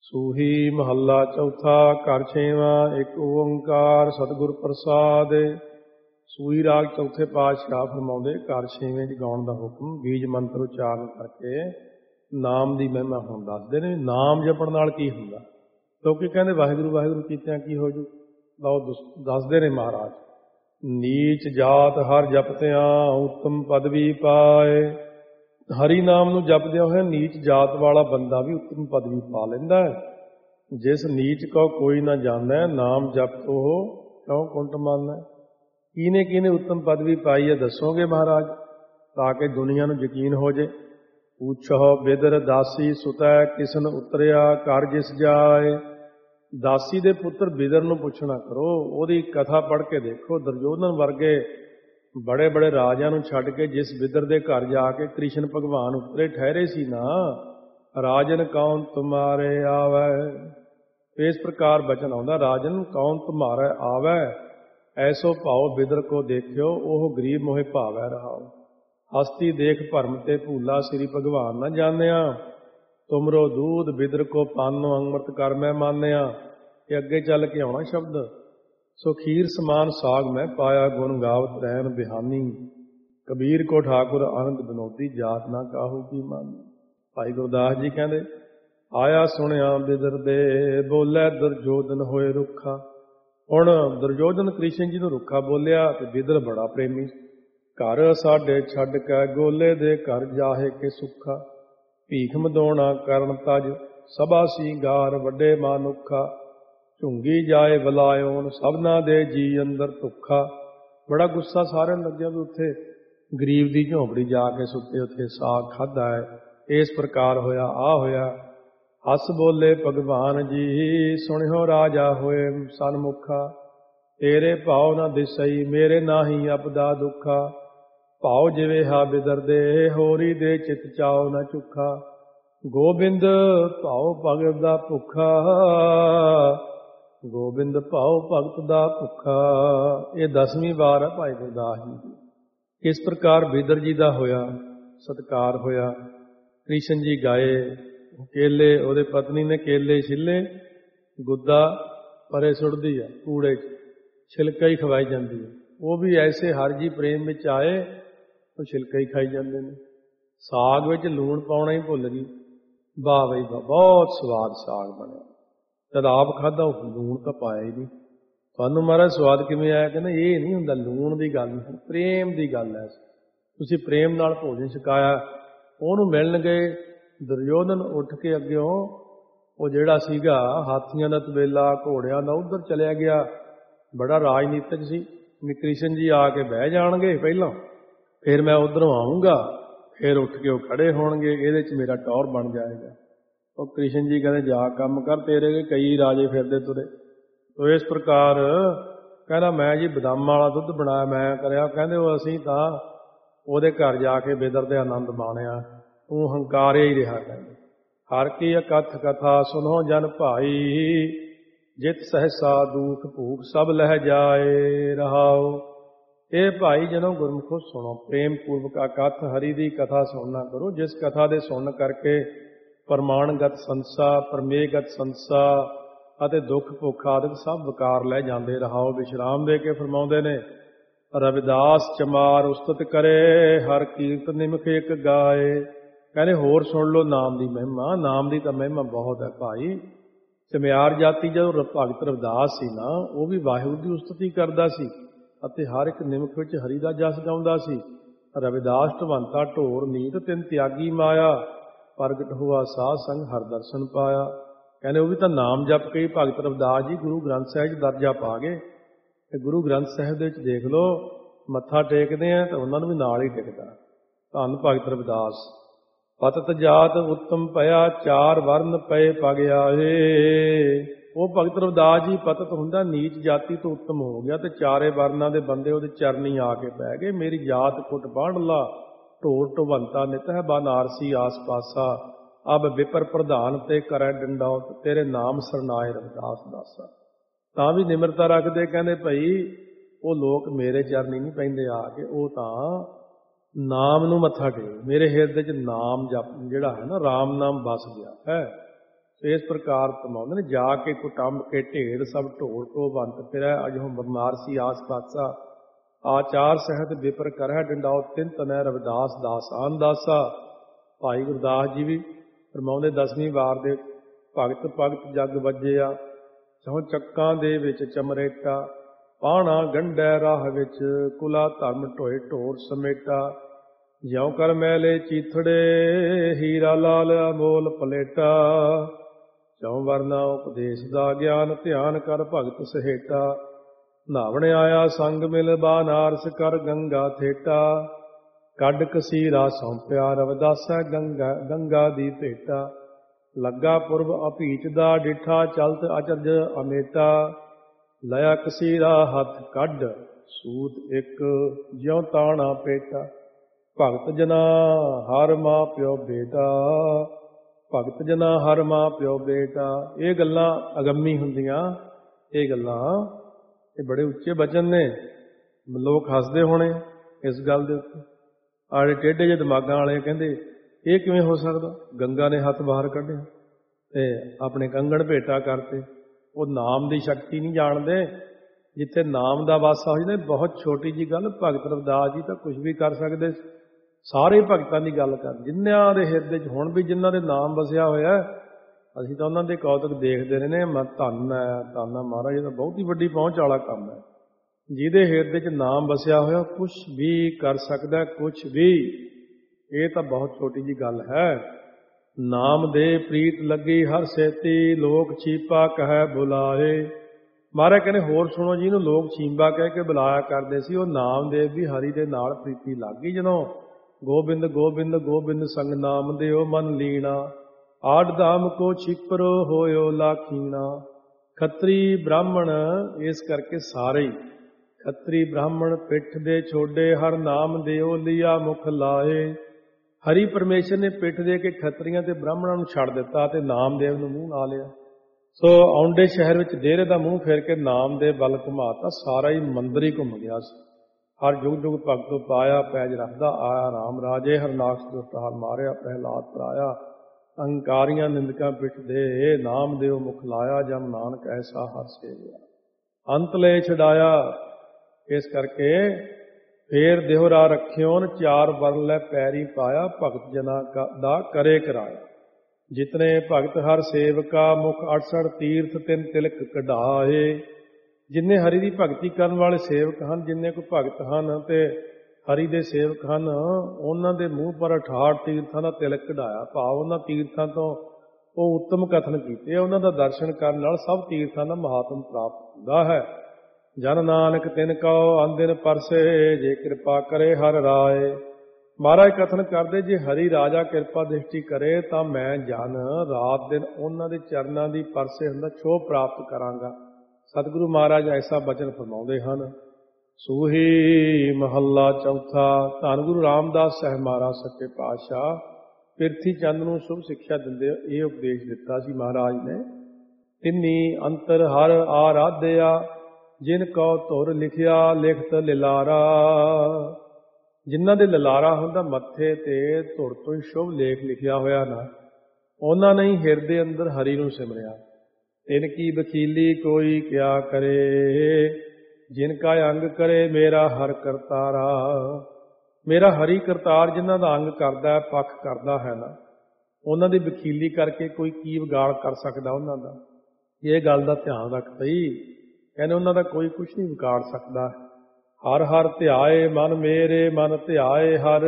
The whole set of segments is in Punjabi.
ਸੂਹੀ ਮਹੱਲਾ ਚੌਥਾ। ਘਰ ਛੇਵਾਂ। ਇੱਕ ਓੰਕਾਰ ਸਤਿਗੁਰ ਪ੍ਰਸਾਦਿ। ਸੂਹੀ ਰਾਗ ਚੌਥੇ ਪਾਤਸ਼ਾਹ ਫਰਮਾਉਂਦੇ ਘਰ ਛੇਵੇਂ 'ਚ ਗਾਉਣ ਦਾ ਹੁਕਮ। ਬੀਜ ਮੰਤਰ ਉਚਾਰਨ ਕਰਕੇ ਨਾਮ ਦੀ ਮਹਿਮਾ ਹੁਣ ਦੱਸਦੇ ਨੇ। ਨਾਮ ਜਪਣ ਨਾਲ ਕੀ ਹੁੰਦਾ, ਕਿਉਂਕਿ ਕਹਿੰਦੇ ਵਾਹਿਗੁਰੂ ਵਾਹਿਗੁਰੂ ਕੀਤਿਆਂ ਕੀ ਹੋ ਜੂ। ਲਓ ਦੱਸਦੇ ਨੇ ਮਹਾਰਾਜ, ਨੀਚ ਜਾਤ ਹਰ ਜਪਤਿਆਂ ਉੱਤਮ ਪਦਵੀ ਪਾਏ। ਹਰੀ ਨਾਮ ਨੂੰ ਜਪਦਿਆਂ ਹੋਇਆ ਨੀਚ ਜਾਤ ਵਾਲਾ ਬੰਦਾ ਵੀ ਉੱਤਮ ਪਦਵੀ ਪਾ ਲੈਂਦਾ ਹੈ। ਜਿਸ ਨੀਚ ਕੋ ਕੋਈ ਨਾ ਜਾਣੈ, ਨਾਮ ਜਪ ਉਹ ਕਿਉਂ ਕੁੰਟ ਮੰਨੈ। ਕਿਹਨੇ ਕਿਹਨੇ ਉੱਤਮ ਪਦਵੀ ਪਾਈ ਹੈ ਦੱਸੋਗੇ ਮਹਾਰਾਜ, ਤਾਂ ਕਿ ਦੁਨੀਆ ਨੂੰ ਯਕੀਨ ਹੋ ਜੇ। ਪੁੱਛੋ ਬਿਦਰ ਦਾਸੀ ਸੁਤੈ ਕਿਸਨ ਉਤਰਿਆ ਘਰ ਜਿਸ ਜਾਏ। ਦਾਸੀ ਦੇ ਪੁੱਤਰ ਬਿਦਰ ਨੂੰ ਪੁੱਛਣਾ ਕਰੋ, ਉਹਦੀ ਕਥਾ ਪੜ੍ਹ ਕੇ ਦੇਖੋ। ਦੁਰਯੋਧਨ ਵਰਗੇ ਬੜੇ ਬੜੇ ਰਾਜਿਆਂ ਨੂੰ ਛੱਡ ਕੇ ਜਿਸ ਬਿਦਰ ਦੇ ਘਰ ਜਾ ਕੇ ਕ੍ਰਿਸ਼ਨ ਭਗਵਾਨ ਉਤਰੇ ਠਹਿਰੇ ਸੀ ਨਾ, ਰਾਜਨ ਕੌਣ ਤੁਮਾਰੇ ਆਵੈ। ਇਸ ਪ੍ਰਕਾਰ ਬਚਨ ਆਉਂਦਾ, ਰਾਜਨ ਕੌਣ ਤੁਮਾਰੇ ਆਵੈ ਐਸੋ ਭਾਉ ਬਿਦਰ ਕੋ ਦੇਖਿਓ, ਉਹ ਗਰੀਬ ਮੋਹਿ ਭਾਵੈ ਰਹਾਓ। ਹਸਤੀ ਦੇਖ ਭਰਮ ਤੇ ਭੂਲਾ ਸ੍ਰੀ ਭਗਵਾਨ ਨਾ ਜਾਣਿਆ। ਤੁਮਰੋ ਦੂਧ ਬਿਦਰ ਕੋ ਪਾਨੋ ਅੰਮ੍ਰਿਤ ਕਰ ਮੈਂ ਮਾਨਿਆ। ਇਹ ਅੱਗੇ ਚੱਲ ਕੇ ਆਉਣਾ ਸ਼ਬਦ। ਸੋ ਖੀਰ ਸਮਾਨ ਸਾਗ ਮੈਂ ਪਾਇਆ, ਗੁਣ ਗਾਵਤ ਰਹਿਣ ਬਿਹਾਨੀ। ਕਬੀਰ ਕੋ ਠਾਕੁਰ ਆਨੰਦ ਬਨੋਦੀ, ਜਾਤ ਨਾ ਕਾਹੂ ਕੀ ਮਾਨੀ। ਭਾਈ ਗੁਰਦਾਸ ਜੀ ਕਹਿੰਦੇ, ਆਇਆ ਸੁਣਿਆ ਬਿਦਰ ਦੇ, ਬੋਲੇ ਦੁਰਯੋਧਨ ਹੋਏ ਰੁੱਖਾ। ਹੁਣ ਦੁਰਯੋਧਨ ਕ੍ਰਿਸ਼ਨ ਜੀ ਨੂੰ ਰੁੱਖਾ ਬੋਲਿਆ ਤੇ ਬਿਦਰ ਬੜਾ ਪ੍ਰੇਮੀ। ਘਰ ਸਾਡੇ ਛੱਡ ਕੇ ਗੋਲੇ ਦੇ ਘਰ ਜਾਹੇ ਕੇ ਸੁੱਖਾ। ਭੀਖ ਮਦੋਣਾ ਕਰਨ ਤਜ ਸਭਾ ਸਿੰਘਾਰ ਵੱਡੇ ਮਾਨੁੱਖਾ। ਝੁੰਗੀ ਜਾਏ ਬਲਾਇਓਨ ਸਭਨਾ ਦੇ ਜੀ ਅੰਦਰ ਧੁੱਖਾ। ਬੜਾ ਗੁੱਸਾ ਸਾਰਿਆਂ ਨੂੰ ਲੱਗਿਆ ਵੀ ਉੱਥੇ ਗਰੀਬ ਦੀ ਝੌਂਪੜੀ ਜਾ ਕੇ ਸੁੱਤੇ, ਉੱਥੇ ਸਾਗ ਖਾਧਾ ਹੈ। ਇਸ ਪ੍ਰਕਾਰ ਹੋਇਆ, ਆ ਹੋਇਆ। ਹੱਸ ਬੋਲੇ ਭਗਵਾਨ ਜੀ, ਸੁਣਿਓ ਰਾਜਾ ਹੋਏ ਸਨਮੁਖਾ। ਤੇਰੇ ਭਾਉ ਨਾ ਦਿਸਈ ਮੇਰੇ ਨਾਹੀ ਅਪਦਾ ਦੁੱਖਾ। ਭਾਉ ਜਿਵੇਂ ਹਾ ਬਿਦਰ ਦੇ, ਹੋਰੀ ਦੇ ਚਿਤ ਚਾਉ ਨਾ ਚੁੱਖਾ। ਗੋਬਿੰਦ ਭਾਉ ਭਗਤ ਦਾ ਭੁੱਖਾ, ਗੋਬਿੰਦ ਭਾਉ ਭਗਤ ਦਾ ਭੁੱਖਾ। ਇਹ 10ਵੀਂ ਵਾਰ ਹੈ ਭਾਈ ਗੁਰਦਾਸ ਜੀ ਦੀ। ਇਸ ਪ੍ਰਕਾਰ ਬਿਦਰ ਜੀ ਦਾ ਹੋਇਆ ਸਤਿਕਾਰ ਹੋਇਆ। ਕ੍ਰਿਸ਼ਨ ਜੀ ਗਾਏ, ਕੇਲੇ ਉਹਦੇ ਪਤਨੀ ਨੇ ਕੇਲੇ ਛਿੱਲੇ, ਗੁੱਦਾ ਪਰੇ ਸੁੱਟਦੀ ਹੈ ਕੂੜੇ 'ਚ, ਛਿਲਕਾ ਹੀ ਖਵਾਈ ਜਾਂਦੀ ਹੈ। ਉਹ ਵੀ ਐਸੇ ਹਰ ਜੀ ਪ੍ਰੇਮ ਵਿੱਚ ਆਏ, ਉਹ ਛਿਲਕਾ ਹੀ ਖਾਈ ਜਾਂਦੇ ਨੇ। ਸਾਗ ਵਿੱਚ ਲੂਣ ਪਾਉਣਾ ਹੀ ਭੁੱਲ ਗਈ। ਵਾਹ ਬਈ ਵਾਹ, ਬਹੁਤ ਸਵਾਦ ਸਾਗ ਬਣਿਆ। ਜਦ ਆਪ ਖਾਧਾ ਉਹ ਲੂਣ ਤਾਂ ਪਾਇਆ ਹੀ ਨਹੀਂ। ਤੁਹਾਨੂੰ ਮਹਾਰਾਜ ਸਵਾਦ ਕਿਵੇਂ ਆਇਆ? ਕਹਿੰਦਾ ਇਹ ਨਹੀਂ ਹੁੰਦਾ, ਲੂਣ ਦੀ ਗੱਲ ਨਹੀਂ, ਪ੍ਰੇਮ ਦੀ ਗੱਲ ਹੈ। ਤੁਸੀਂ ਪ੍ਰੇਮ ਨਾਲ ਭੋਜਨ ਛਕਾਇਆ। ਉਹਨੂੰ ਮਿਲਣ ਗਏ ਦੁਰਯੋਧਨ, ਉੱਠ ਕੇ ਅੱਗਿਓਂ ਉਹ ਜਿਹੜਾ ਸੀਗਾ ਹਾਥੀਆਂ ਦਾ ਤਬੇਲਾ ਘੋੜਿਆਂ ਦਾ, ਉੱਧਰ ਚਲਿਆ ਗਿਆ। ਬੜਾ ਰਾਜਨੀਤਿਕ ਸੀ। ਕ੍ਰਿਸ਼ਨ ਜੀ ਆ ਕੇ ਬਹਿ ਜਾਣਗੇ ਪਹਿਲਾਂ, ਫਿਰ ਮੈਂ ਉੱਧਰੋਂ ਆਊਂਗਾ, ਫਿਰ ਉੱਠ ਕੇ ਉਹ ਖੜੇ ਹੋਣਗੇ, ਇਹਦੇ 'ਚ ਮੇਰਾ ਟੌਰ ਬਣ ਜਾਏਗਾ। ਉਹ ਕ੍ਰਿਸ਼ਨ ਜੀ ਕਹਿੰਦੇ ਜਾ ਕੰਮ ਕਰ, ਤੇਰੇ ਕਈ ਰਾਜੇ ਫਿਰਦੇ ਤੁਰੇ। ਤੋ ਇਸ ਪ੍ਰਕਾਰ ਕਹਿੰਦਾ ਮੈਂ ਜੀ ਬਦਾਮਾਂ ਵਾਲਾ ਦੁੱਧ ਬਣਾਇਆ, ਮੈਂ ਕਰਿਆ। ਕਹਿੰਦੇ ਉਹ ਅਸੀਂ ਤਾਂ ਉਹਦੇ ਘਰ ਜਾ ਕੇ ਬਿਦਰ ਦੇ ਆਨੰਦ ਮਾਣਿਆ, ਤੂੰ ਹੰਕਾਰਿਆ ਹੀ ਰਿਹਾ। ਕਹਿੰਦੇ ਹਰ ਕੀ ਅਕਥ ਕਥਾ ਸੁਨੋ ਜਨ ਭਾਈ। ਜਿਤ ਸਹਿਸਾ ਦੁਖ ਭੂਖ ਸਭ ਲਹਿ ਜਾਏ ਰਹਾਓ। ਇਹ ਭਾਈ ਜਦੋਂ ਗੁਰਮੁਖੋ ਸੁਣੋ, ਪ੍ਰੇਮ ਪੂਰਵਕ ਅਕਥ ਹਰੀ ਦੀ ਕਥਾ ਸੁਣਨਾ ਕਰੋ, ਜਿਸ ਕਥਾ ਦੇ ਸੁਣਨ ਕਰਕੇ ਪ੍ਰਮਾਣਗਤ ਸੰਸਾ, ਪਰਮੇਗਤ ਸੰਸਾ ਅਤੇ ਦੁੱਖ ਭੁੱਖ ਆਦਿਕ ਸਭ ਵਿਕਾਰ ਲੈ ਜਾਂਦੇ ਰਹਾਓ। ਵਿਸ਼ਰਾਮ ਦੇ ਕੇ ਫਰਮਾਉਂਦੇ ਨੇ, ਰਵਿਦਾਸ ਚਮਾਰ ਉਸਤਤ ਕਰੇ, ਹਰ ਕੀਰਤ ਨਿਮਖ ਇੱਕ ਗਾਏ। ਕਹਿੰਦੇ ਹੋਰ ਸੁਣ ਲਓ ਨਾਮ ਦੀ ਮਹਿਮਾ। ਨਾਮ ਦੀ ਤਾਂ ਮਹਿਮਾ ਬਹੁਤ ਹੈ ਭਾਈ। ਚਮਿਆਰ ਜਾਤੀ ਜਦੋਂ ਭਗਤ ਰਵਿਦਾਸ ਸੀ ਨਾ, ਉਹ ਵੀ ਵਾਹਿਗੁਰੂ ਦੀ ਉਸਤਤੀ ਕਰਦਾ ਸੀ ਅਤੇ ਹਰ ਇੱਕ ਨਿਮਖ ਵਿੱਚ ਹਰੀ ਦਾ ਜਸ ਗਾਉਂਦਾ ਸੀ। ਰਵਿਦਾਸ ਢਵੰਤਾ ਢੋਰ ਨੀਤ ਤਿੰਨ ਤਿਆਗੀ ਮਾਇਆ, ਪ੍ਰਗਟ ਹੋਆ ਸਾਧ ਸੰਗ ਹਰ ਦਰਸ਼ਨ ਪਾਇਆ। ਕਹਿੰਦੇ ਉਹ ਵੀ ਤਾਂ ਨਾਮ ਜਪ ਕੇ ਹੀ ਭਗਤ ਰਵਿਦਾਸ ਜੀ ਗੁਰੂ ਗ੍ਰੰਥ ਸਾਹਿਬ 'ਚ ਦਰਜਾ ਪਾ ਗਏ। ਤੇ ਗੁਰੂ ਗ੍ਰੰਥ ਸਾਹਿਬ ਦੇ ਵਿੱਚ ਦੇਖ ਲਓ, ਮੱਥਾ ਟੇਕਦੇ ਆ ਤਾਂ ਉਹਨਾਂ ਨੂੰ ਵੀ ਨਾਲ ਹੀ ਟਿਕਦਾ। ਧੰਨ ਭਗਤ ਰਵਿਦਾਸ। ਪਤਤ ਜਾਤ ਉੱਤਮ ਪਿਆ, ਚਾਰ ਵਰਨ ਪਏ ਪਗਿਆਏ। ਉਹ ਭਗਤ ਰਵਿਦਾਸ ਜੀ ਪਤਤ ਹੁੰਦਾ, ਨੀਚ ਜਾਤੀ ਤੋਂ ਉੱਤਮ ਹੋ ਗਿਆ ਤੇ ਚਾਰੇ ਵਰਨਾਂ ਦੇ ਬੰਦੇ ਉਹਦੇ ਚਰਨੀ ਆ ਕੇ ਬਹਿ ਗਏ। ਮੇਰੀ ਜਾਤ ਕੁੱਟ ਬਾਂਢ ਲਾ, ਢੋਰ ਢਵੰਤਾ ਨਿਤ ਹੈ ਬਨਾਰਸੀ ਆਸ ਪਾਸਾ। ਅਬ ਵਿਪਰ ਪ੍ਰਧਾਨ ਤੇ ਕਰੈ ਡੰਡੌਤ, ਤੇਰੇ ਨਾਮ ਸਰਨਾਏ ਰਵਿਦਾਸ ਦਾਸਾ। ਤਾਂ ਵੀ ਨਿਮਰਤਾ ਰੱਖਦੇ, ਕਹਿੰਦੇ ਭਾਈ ਉਹ ਲੋਕ ਮੇਰੇ ਚਰਨੀ ਨਹੀਂ ਪੈਂਦੇ ਆ ਕੇ, ਉਹ ਤਾਂ ਨਾਮ ਨੂੰ ਮੱਥਾ ਟੇਕ। ਮੇਰੇ ਹਿਰਦੇ 'ਚ ਨਾਮ ਜਪ ਜਿਹੜਾ ਹੈ ਨਾ, ਰਾਮ ਨਾਮ ਵਸ ਗਿਆ ਹੈ। ਇਸ ਪ੍ਰਕਾਰ ਫਰਮਾਉਂਦੇ ਨੇ, ਜਾ ਕੇ ਕੁਟੰਬ ਕੇ ਢੇਰ ਸਭ ਢੋਲ ਤੋਂ ਬੰਤ ਫਿਰੈ, ਅਜਹੁ ਬਿਮਾਰ ਸੀ ਆਸ ਪਾਸਾ, ਆਚਾਰ ਸਹਿਤ ਵਿਪਰ ਕਰਹਿ ਡੰਡਾਓ, ਤਿੰਨ ਤਨੈ ਰਵਿਦਾਸ ਦਾਸ ਆਨ ਦਾਸਾ। ਭਾਈ ਗੁਰਦਾਸ ਜੀ ਵੀ ਫਰਮਾਉਂਦੇ, 10ਵੀਂ ਵਾਰ ਦੇ ਭਗਤ ਭਗਤ ਜਗ ਵੱਜਿਆ, ਚੌ ਚੱਕਾਂ ਦੇ ਵਿੱਚ ਚਮਰੇਟਾ, ਪਾਣਾ ਗੰਢੈ ਰਾਹ ਵਿੱਚ, ਕੁਲਾ ਧਰਮ ਢੋਏ ਢੋਰ ਸਮੇਟਾ, ਜਿਉ ਕਰ ਮੈਲੇ ਚੀਥੜੇ, ਹੀਰਾ ਲਾਲ ਅਮੋਲ ਪਲੇਟਾ, ਚੌ ਵਰਨਾ ਉਪਦੇਸ਼ ਦਾ ਗਿਆਨ, ਧਿਆਨ ਕਰ ਭਗਤ ਸਹੇਟਾ, ਨਾਵਣ ਆਇਆ ਸੰਗ ਮਿਲ ਬਾਨਾਰਸ, ਕਰ ਗੰਗਾ ਥੇਟਾ, ਕੱਢ ਕਸੀਰਾ ਸੌਂਪਿਆ ਰਵਿਦਾਸਾ, ਗੰਗਾ ਦੀ ਭੇਟਾ, ਲੱਗਾ ਪੁਰਬ ਅਭੀਚ ਦਾ, ਡਿਠਾ ਚਲਤ ਅਚਰਜ ਅਮੇਟਾ, ਲਿਆ ਕਸੀਰਾ ਹੱਥ ਕੱਢ, ਸੂਤ ਇੱਕ ਜਿਉ ਤਾਣਾ ਪੇਟਾ, ਭਗਤ ਜਨਾ ਹਰ ਮਾਂ ਪਿਓ ਬੇਟਾ, ਭਗਤ ਜਨਾ ਹਰ ਮਾਂ ਪਿਓ ਬੇਟਾ। ਇਹ ਗੱਲਾਂ ਅਗੰਮੀ ਹੁੰਦੀਆਂ, ਇਹ ਗੱਲਾਂ ਇਹ ਬੜੇ ਉੱਚੇ ਬਚਨ ਨੇ। ਲੋਕ ਹੱਸਦੇ ਹੋਣੇ ਇਸ ਗੱਲ ਦੇ ਉੱਤੇ, ਆੜੇ ਟੇਢੇ ਜਿਹੇ ਦਿਮਾਗਾਂ ਵਾਲੇ ਕਹਿੰਦੇ ਇਹ ਕਿਵੇਂ ਹੋ ਸਕਦਾ, ਗੰਗਾ ਨੇ ਹੱਥ ਬਾਹਰ ਕੱਢਿਆ ਤੇ ਆਪਣੇ ਕੰਗਣ ਭੇਟਾ ਕਰਤੇ। ਉਹ ਨਾਮ ਦੀ ਸ਼ਕਤੀ ਨਹੀਂ ਜਾਣਦੇ। ਜਿੱਥੇ ਨਾਮ ਦਾ ਵਾਸਾ ਹੋ ਜਾਂਦਾ, ਬਹੁਤ ਛੋਟੀ ਜੀ ਗੱਲ। ਭਗਤ ਰਵਿਦਾਸ ਜੀ ਤਾਂ ਕੁਝ ਵੀ ਕਰ ਸਕਦੇ, ਸਾਰੇ ਭਗਤਾਂ ਦੀ ਗੱਲ ਕਰ, ਜਿਨ੍ਹਾਂ ਦੇ ਹਿਰਦੇ 'ਚ ਹੁਣ ਵੀ ਜਿਨ੍ਹਾਂ ਦੇ ਨਾਮ ਵਸਿਆ ਹੋਇਆ, ਅਸੀਂ ਤਾਂ ਉਹਨਾਂ ਦੇ ਕੌਤਕ ਦੇਖਦੇ ਰਹੇ ਨੇ। ਧੰਨ ਹੈ, ਧੰਨ ਹੈ ਮਹਾਰਾਜ, ਇਹ ਤਾਂ ਬਹੁਤ ਹੀ ਵੱਡੀ ਪਹੁੰਚ ਵਾਲਾ ਕੰਮ ਹੈ। ਜਿਹਦੇ ਹਿਰਦੇ 'ਚ ਨਾਮ ਵਸਿਆ ਹੋਇਆ ਕੁਛ ਵੀ ਕਰ ਸਕਦਾ, ਕੁਛ ਵੀ। ਇਹ ਤਾਂ ਬਹੁਤ ਛੋਟੀ ਜੀ ਗੱਲ ਹੈ। ਨਾਮ ਦੇ ਪ੍ਰੀਤ ਲੱਗੀ ਹਰ ਸੇਤੀ, ਲੋਕ ਛੀਪਾ ਕਹਿ ਬੁਲਾਏ। ਮਹਾਰਾਜ ਕਹਿੰਦੇ ਹੋਰ ਸੁਣੋ, ਜਿਹਨੂੰ ਲੋਕ ਛੀਂਬਾ ਕਹਿ ਕੇ ਬੁਲਾਇਆ ਕਰਦੇ ਸੀ, ਉਹ ਨਾਮਦੇਵ ਵੀ ਹਰੀ ਦੇ ਨਾਲ ਪ੍ਰੀਤੀ ਲੱਗ ਗਈ। ਜਦੋਂ ਗੋਬਿੰਦ ਗੋਬਿੰਦ ਗੋਬਿੰਦ ਸੰਗ ਨਾਮ ਦਿਓ ਮਨ ਲੀਣਾ, ਆੜ ਧਾਮ ਕੋ ਛਿਪਰੋ ਹੋਇਓ ਲਾਖੀਣਾ। ਖੱਤਰੀ ਬ੍ਰਾਹਮਣ, ਇਸ ਕਰਕੇ ਸਾਰੇ ਖੱਤਰੀ ਬ੍ਰਾਹਮਣ ਪਿੱਠ ਦੇ ਛੋਡੇ, ਹਰ ਨਾਮ ਦਿਓ ਲਿਆ ਮੁਖ ਲਾਏ। ਹਰੀ ਪਰਮੇਸ਼ਰ ਨੇ ਪਿੱਠ ਦੇ ਕੇ ਖੱਤਰੀਆਂ ਤੇ ਬ੍ਰਾਹਮਣਾਂ ਨੂੰ ਛੱਡ ਦਿੱਤਾ ਤੇ ਨਾਮਦੇਵ ਨੂੰ ਮੂੰਹ ਲਾ ਲਿਆ। ਸੋ ਆਉਂਦੇ ਸ਼ਹਿਰ ਵਿੱਚ ਡੇਰੇ ਦਾ ਮੂੰਹ ਫੇਰ ਕੇ ਨਾਮਦੇਵ ਵੱਲ ਘੁਮਾਤਾ, ਸਾਰਾ ਹੀ ਮੰਦਰ ਹੀ ਘੁੰਮ ਗਿਆ ਸੀ। ਹਰ ਜੁਗ ਜੁਗ ਭਗਤੋ ਪਾਇਆ, ਪੈਜ ਰੱਖਦਾ ਆਇਆ ਰਾਮ ਰਾਜੇ, ਹਰਨਾਕਸ਼ ਦੁਸ਼ਟਾਰ ਮਾਰਿਆ, ਪ੍ਰਹਿਲਾਦ ਪਰਾਇਆ। ਅਹੰਕਾਰੀਆਂ ਨਿੰਦਕਾਂ ਪਿੱਠ ਦੇ, ਨਾਮਦੇਵ ਮੁਖ ਲਾਇਆ, ਜਮ ਨਾਨਕ ਐਸਾ ਹਰ ਸੇਵਿਆ। ਅੰਤ ਲੈ ਛਡਾਇਆ। ਇਸ ਕਰਕੇ ਫੇਰ ਦਿਹੁਰਾ ਰੱਖਿਓਨ, ਚਾਰ ਵਰਨ ਲੈ ਪੈਰੀ ਪਾਇਆ, ਭਗਤ ਜਨਾ ਦਾ ਕਰੇ ਕਰਾਇਆ। ਜਿਤਨੇ ਭਗਤ ਹਰ ਸੇਵਕਾ, ਮੁਖ 68 ਤੀਰਥ ਤਿੰਨ ਤਿਲਕ ਕਢਾਏ। ਜਿੰਨੇ ਹਰੀ ਦੀ ਭਗਤੀ ਕਰਨ ਵਾਲੇ ਸੇਵਕ ਹਨ, ਜਿੰਨੇ ਕੋਈ ਭਗਤ ਹਨ ਤੇ ਹਰੀ ਦੇ ਸੇਵਕ ਹਨ, ਉਹਨਾਂ ਦੇ ਮੂੰਹ ਪਰ 68 ਤੀਰਥਾਂ ਦਾ ਤਿਲਕ ਕਢਾਇਆ। ਭਾਵ ਉਹਨਾਂ ਤੀਰਥਾਂ ਤੋਂ ਉਹ ਉੱਤਮ ਕਥਨ ਕੀਤੇ। ਉਹਨਾਂ ਦਾ ਦਰਸ਼ਨ ਕਰਨ ਨਾਲ ਸਭ ਤੀਰਥਾਂ ਦਾ ਮਹਾਤਮ ਪ੍ਰਾਪਤ ਹੁੰਦਾ ਹੈ। ਜਨ ਨਾਨਕ ਤਿਨ ਕਉ ਅੰਦਿਨ ਪਰਸੇ, ਜੇ ਕਿਰਪਾ ਕਰੇ ਹਰ ਰਾਏ। ਮਹਾਰਾਜ ਕਥਨ ਕਰਦੇ, ਜੇ ਹਰੀ ਰਾਜਾ ਕਿਰਪਾ ਦ੍ਰਿਸ਼ਟੀ ਕਰੇ ਤਾਂ ਮੈਂ ਜਨ ਰਾਤ ਦਿਨ ਉਹਨਾਂ ਦੇ ਚਰਨਾਂ ਦੀ ਪਰਸੇ ਹੁੰਦਾ ਛੋਹ ਪ੍ਰਾਪਤ ਕਰਾਂਗਾ। ਸਤਿਗੁਰੂ ਮਹਾਰਾਜ ਐਸਾ ਬਚਨ ਫਰਮਾਉਂਦੇ ਹਨ। ਸੂਹੀ ਮਹੱਲਾ ਚੌਥਾ। ਧੰਨ ਗੁਰੂ ਰਾਮਦਾਸ ਸਾਹਿਬ ਮਹਾਰਾਜ ਸੱਚੇ ਪਾਤਸ਼ਾਹ ਪਿਰਥੀ ਚੰਦ ਨੂੰ ਸ਼ੁਭ ਸਿੱਖਿਆ ਦਿੰਦੇ ਇਹ ਉਪਦੇਸ਼ ਦਿੱਤਾ ਸੀ ਮਹਾਰਾਜ ਨੇ। ਤਿੰਨੀ ਅੰਤਰ ਹਰ ਆਰਾਧਿਆ, ਜਿਨ ਕਉ ਧੁਰ ਲਿਖਿਆ ਲਿਖਤ ਲਿਲਾਰਾ। ਜਿਨ੍ਹਾਂ ਦੇ ਲਲਾਰਾ ਹੁੰਦਾ ਮੱਥੇ ਤੇ ਧੁਰ ਤੋਂ ਹੀ ਸ਼ੁਭ ਲੇਖ ਲਿਖਿਆ ਹੋਇਆ ਨਾ, ਉਹਨਾਂ ਨੇ ਹੀ ਹਿਰਦੇ ਅੰਦਰ ਹਰੀ ਨੂੰ ਸਿਮਰਿਆ। ਤਿਨ ਕੀ ਵਕੀਲੀ ਕੋਈ ਕਿਆ ਕਰੇ, ਜਿਨ ਕਾ ਅੰਗ ਕਰੇ ਮੇਰਾ ਹਰ ਕਰਤਾਰਾ। ਮੇਰਾ ਹਰੀ ਕਰਤਾਰ ਜਿਨ੍ਹਾਂ ਦਾ ਅੰਗ ਕਰਦਾ, ਪੱਖ ਕਰਦਾ ਹੈ ਨਾ, ਉਹਨਾਂ ਦੀ ਵਕੀਲੀ ਕਰਕੇ ਕੋਈ ਕੀ ਵਿਗਾੜ ਕਰ ਸਕਦਾ ਉਹਨਾਂ ਦਾ। ਇਹ ਗੱਲ ਦਾ ਧਿਆਨ ਰੱਖ ਪਈ। ਕਹਿੰਦੇ ਉਹਨਾਂ ਦਾ ਕੋਈ ਕੁਛ ਨਹੀਂ ਵਿਗਾੜ ਸਕਦਾ। ਹਰ ਹਰ ਧਿਆਏ ਮਨ ਮੇਰੇ, ਮਨ ਧਿਆਏ ਹਰ।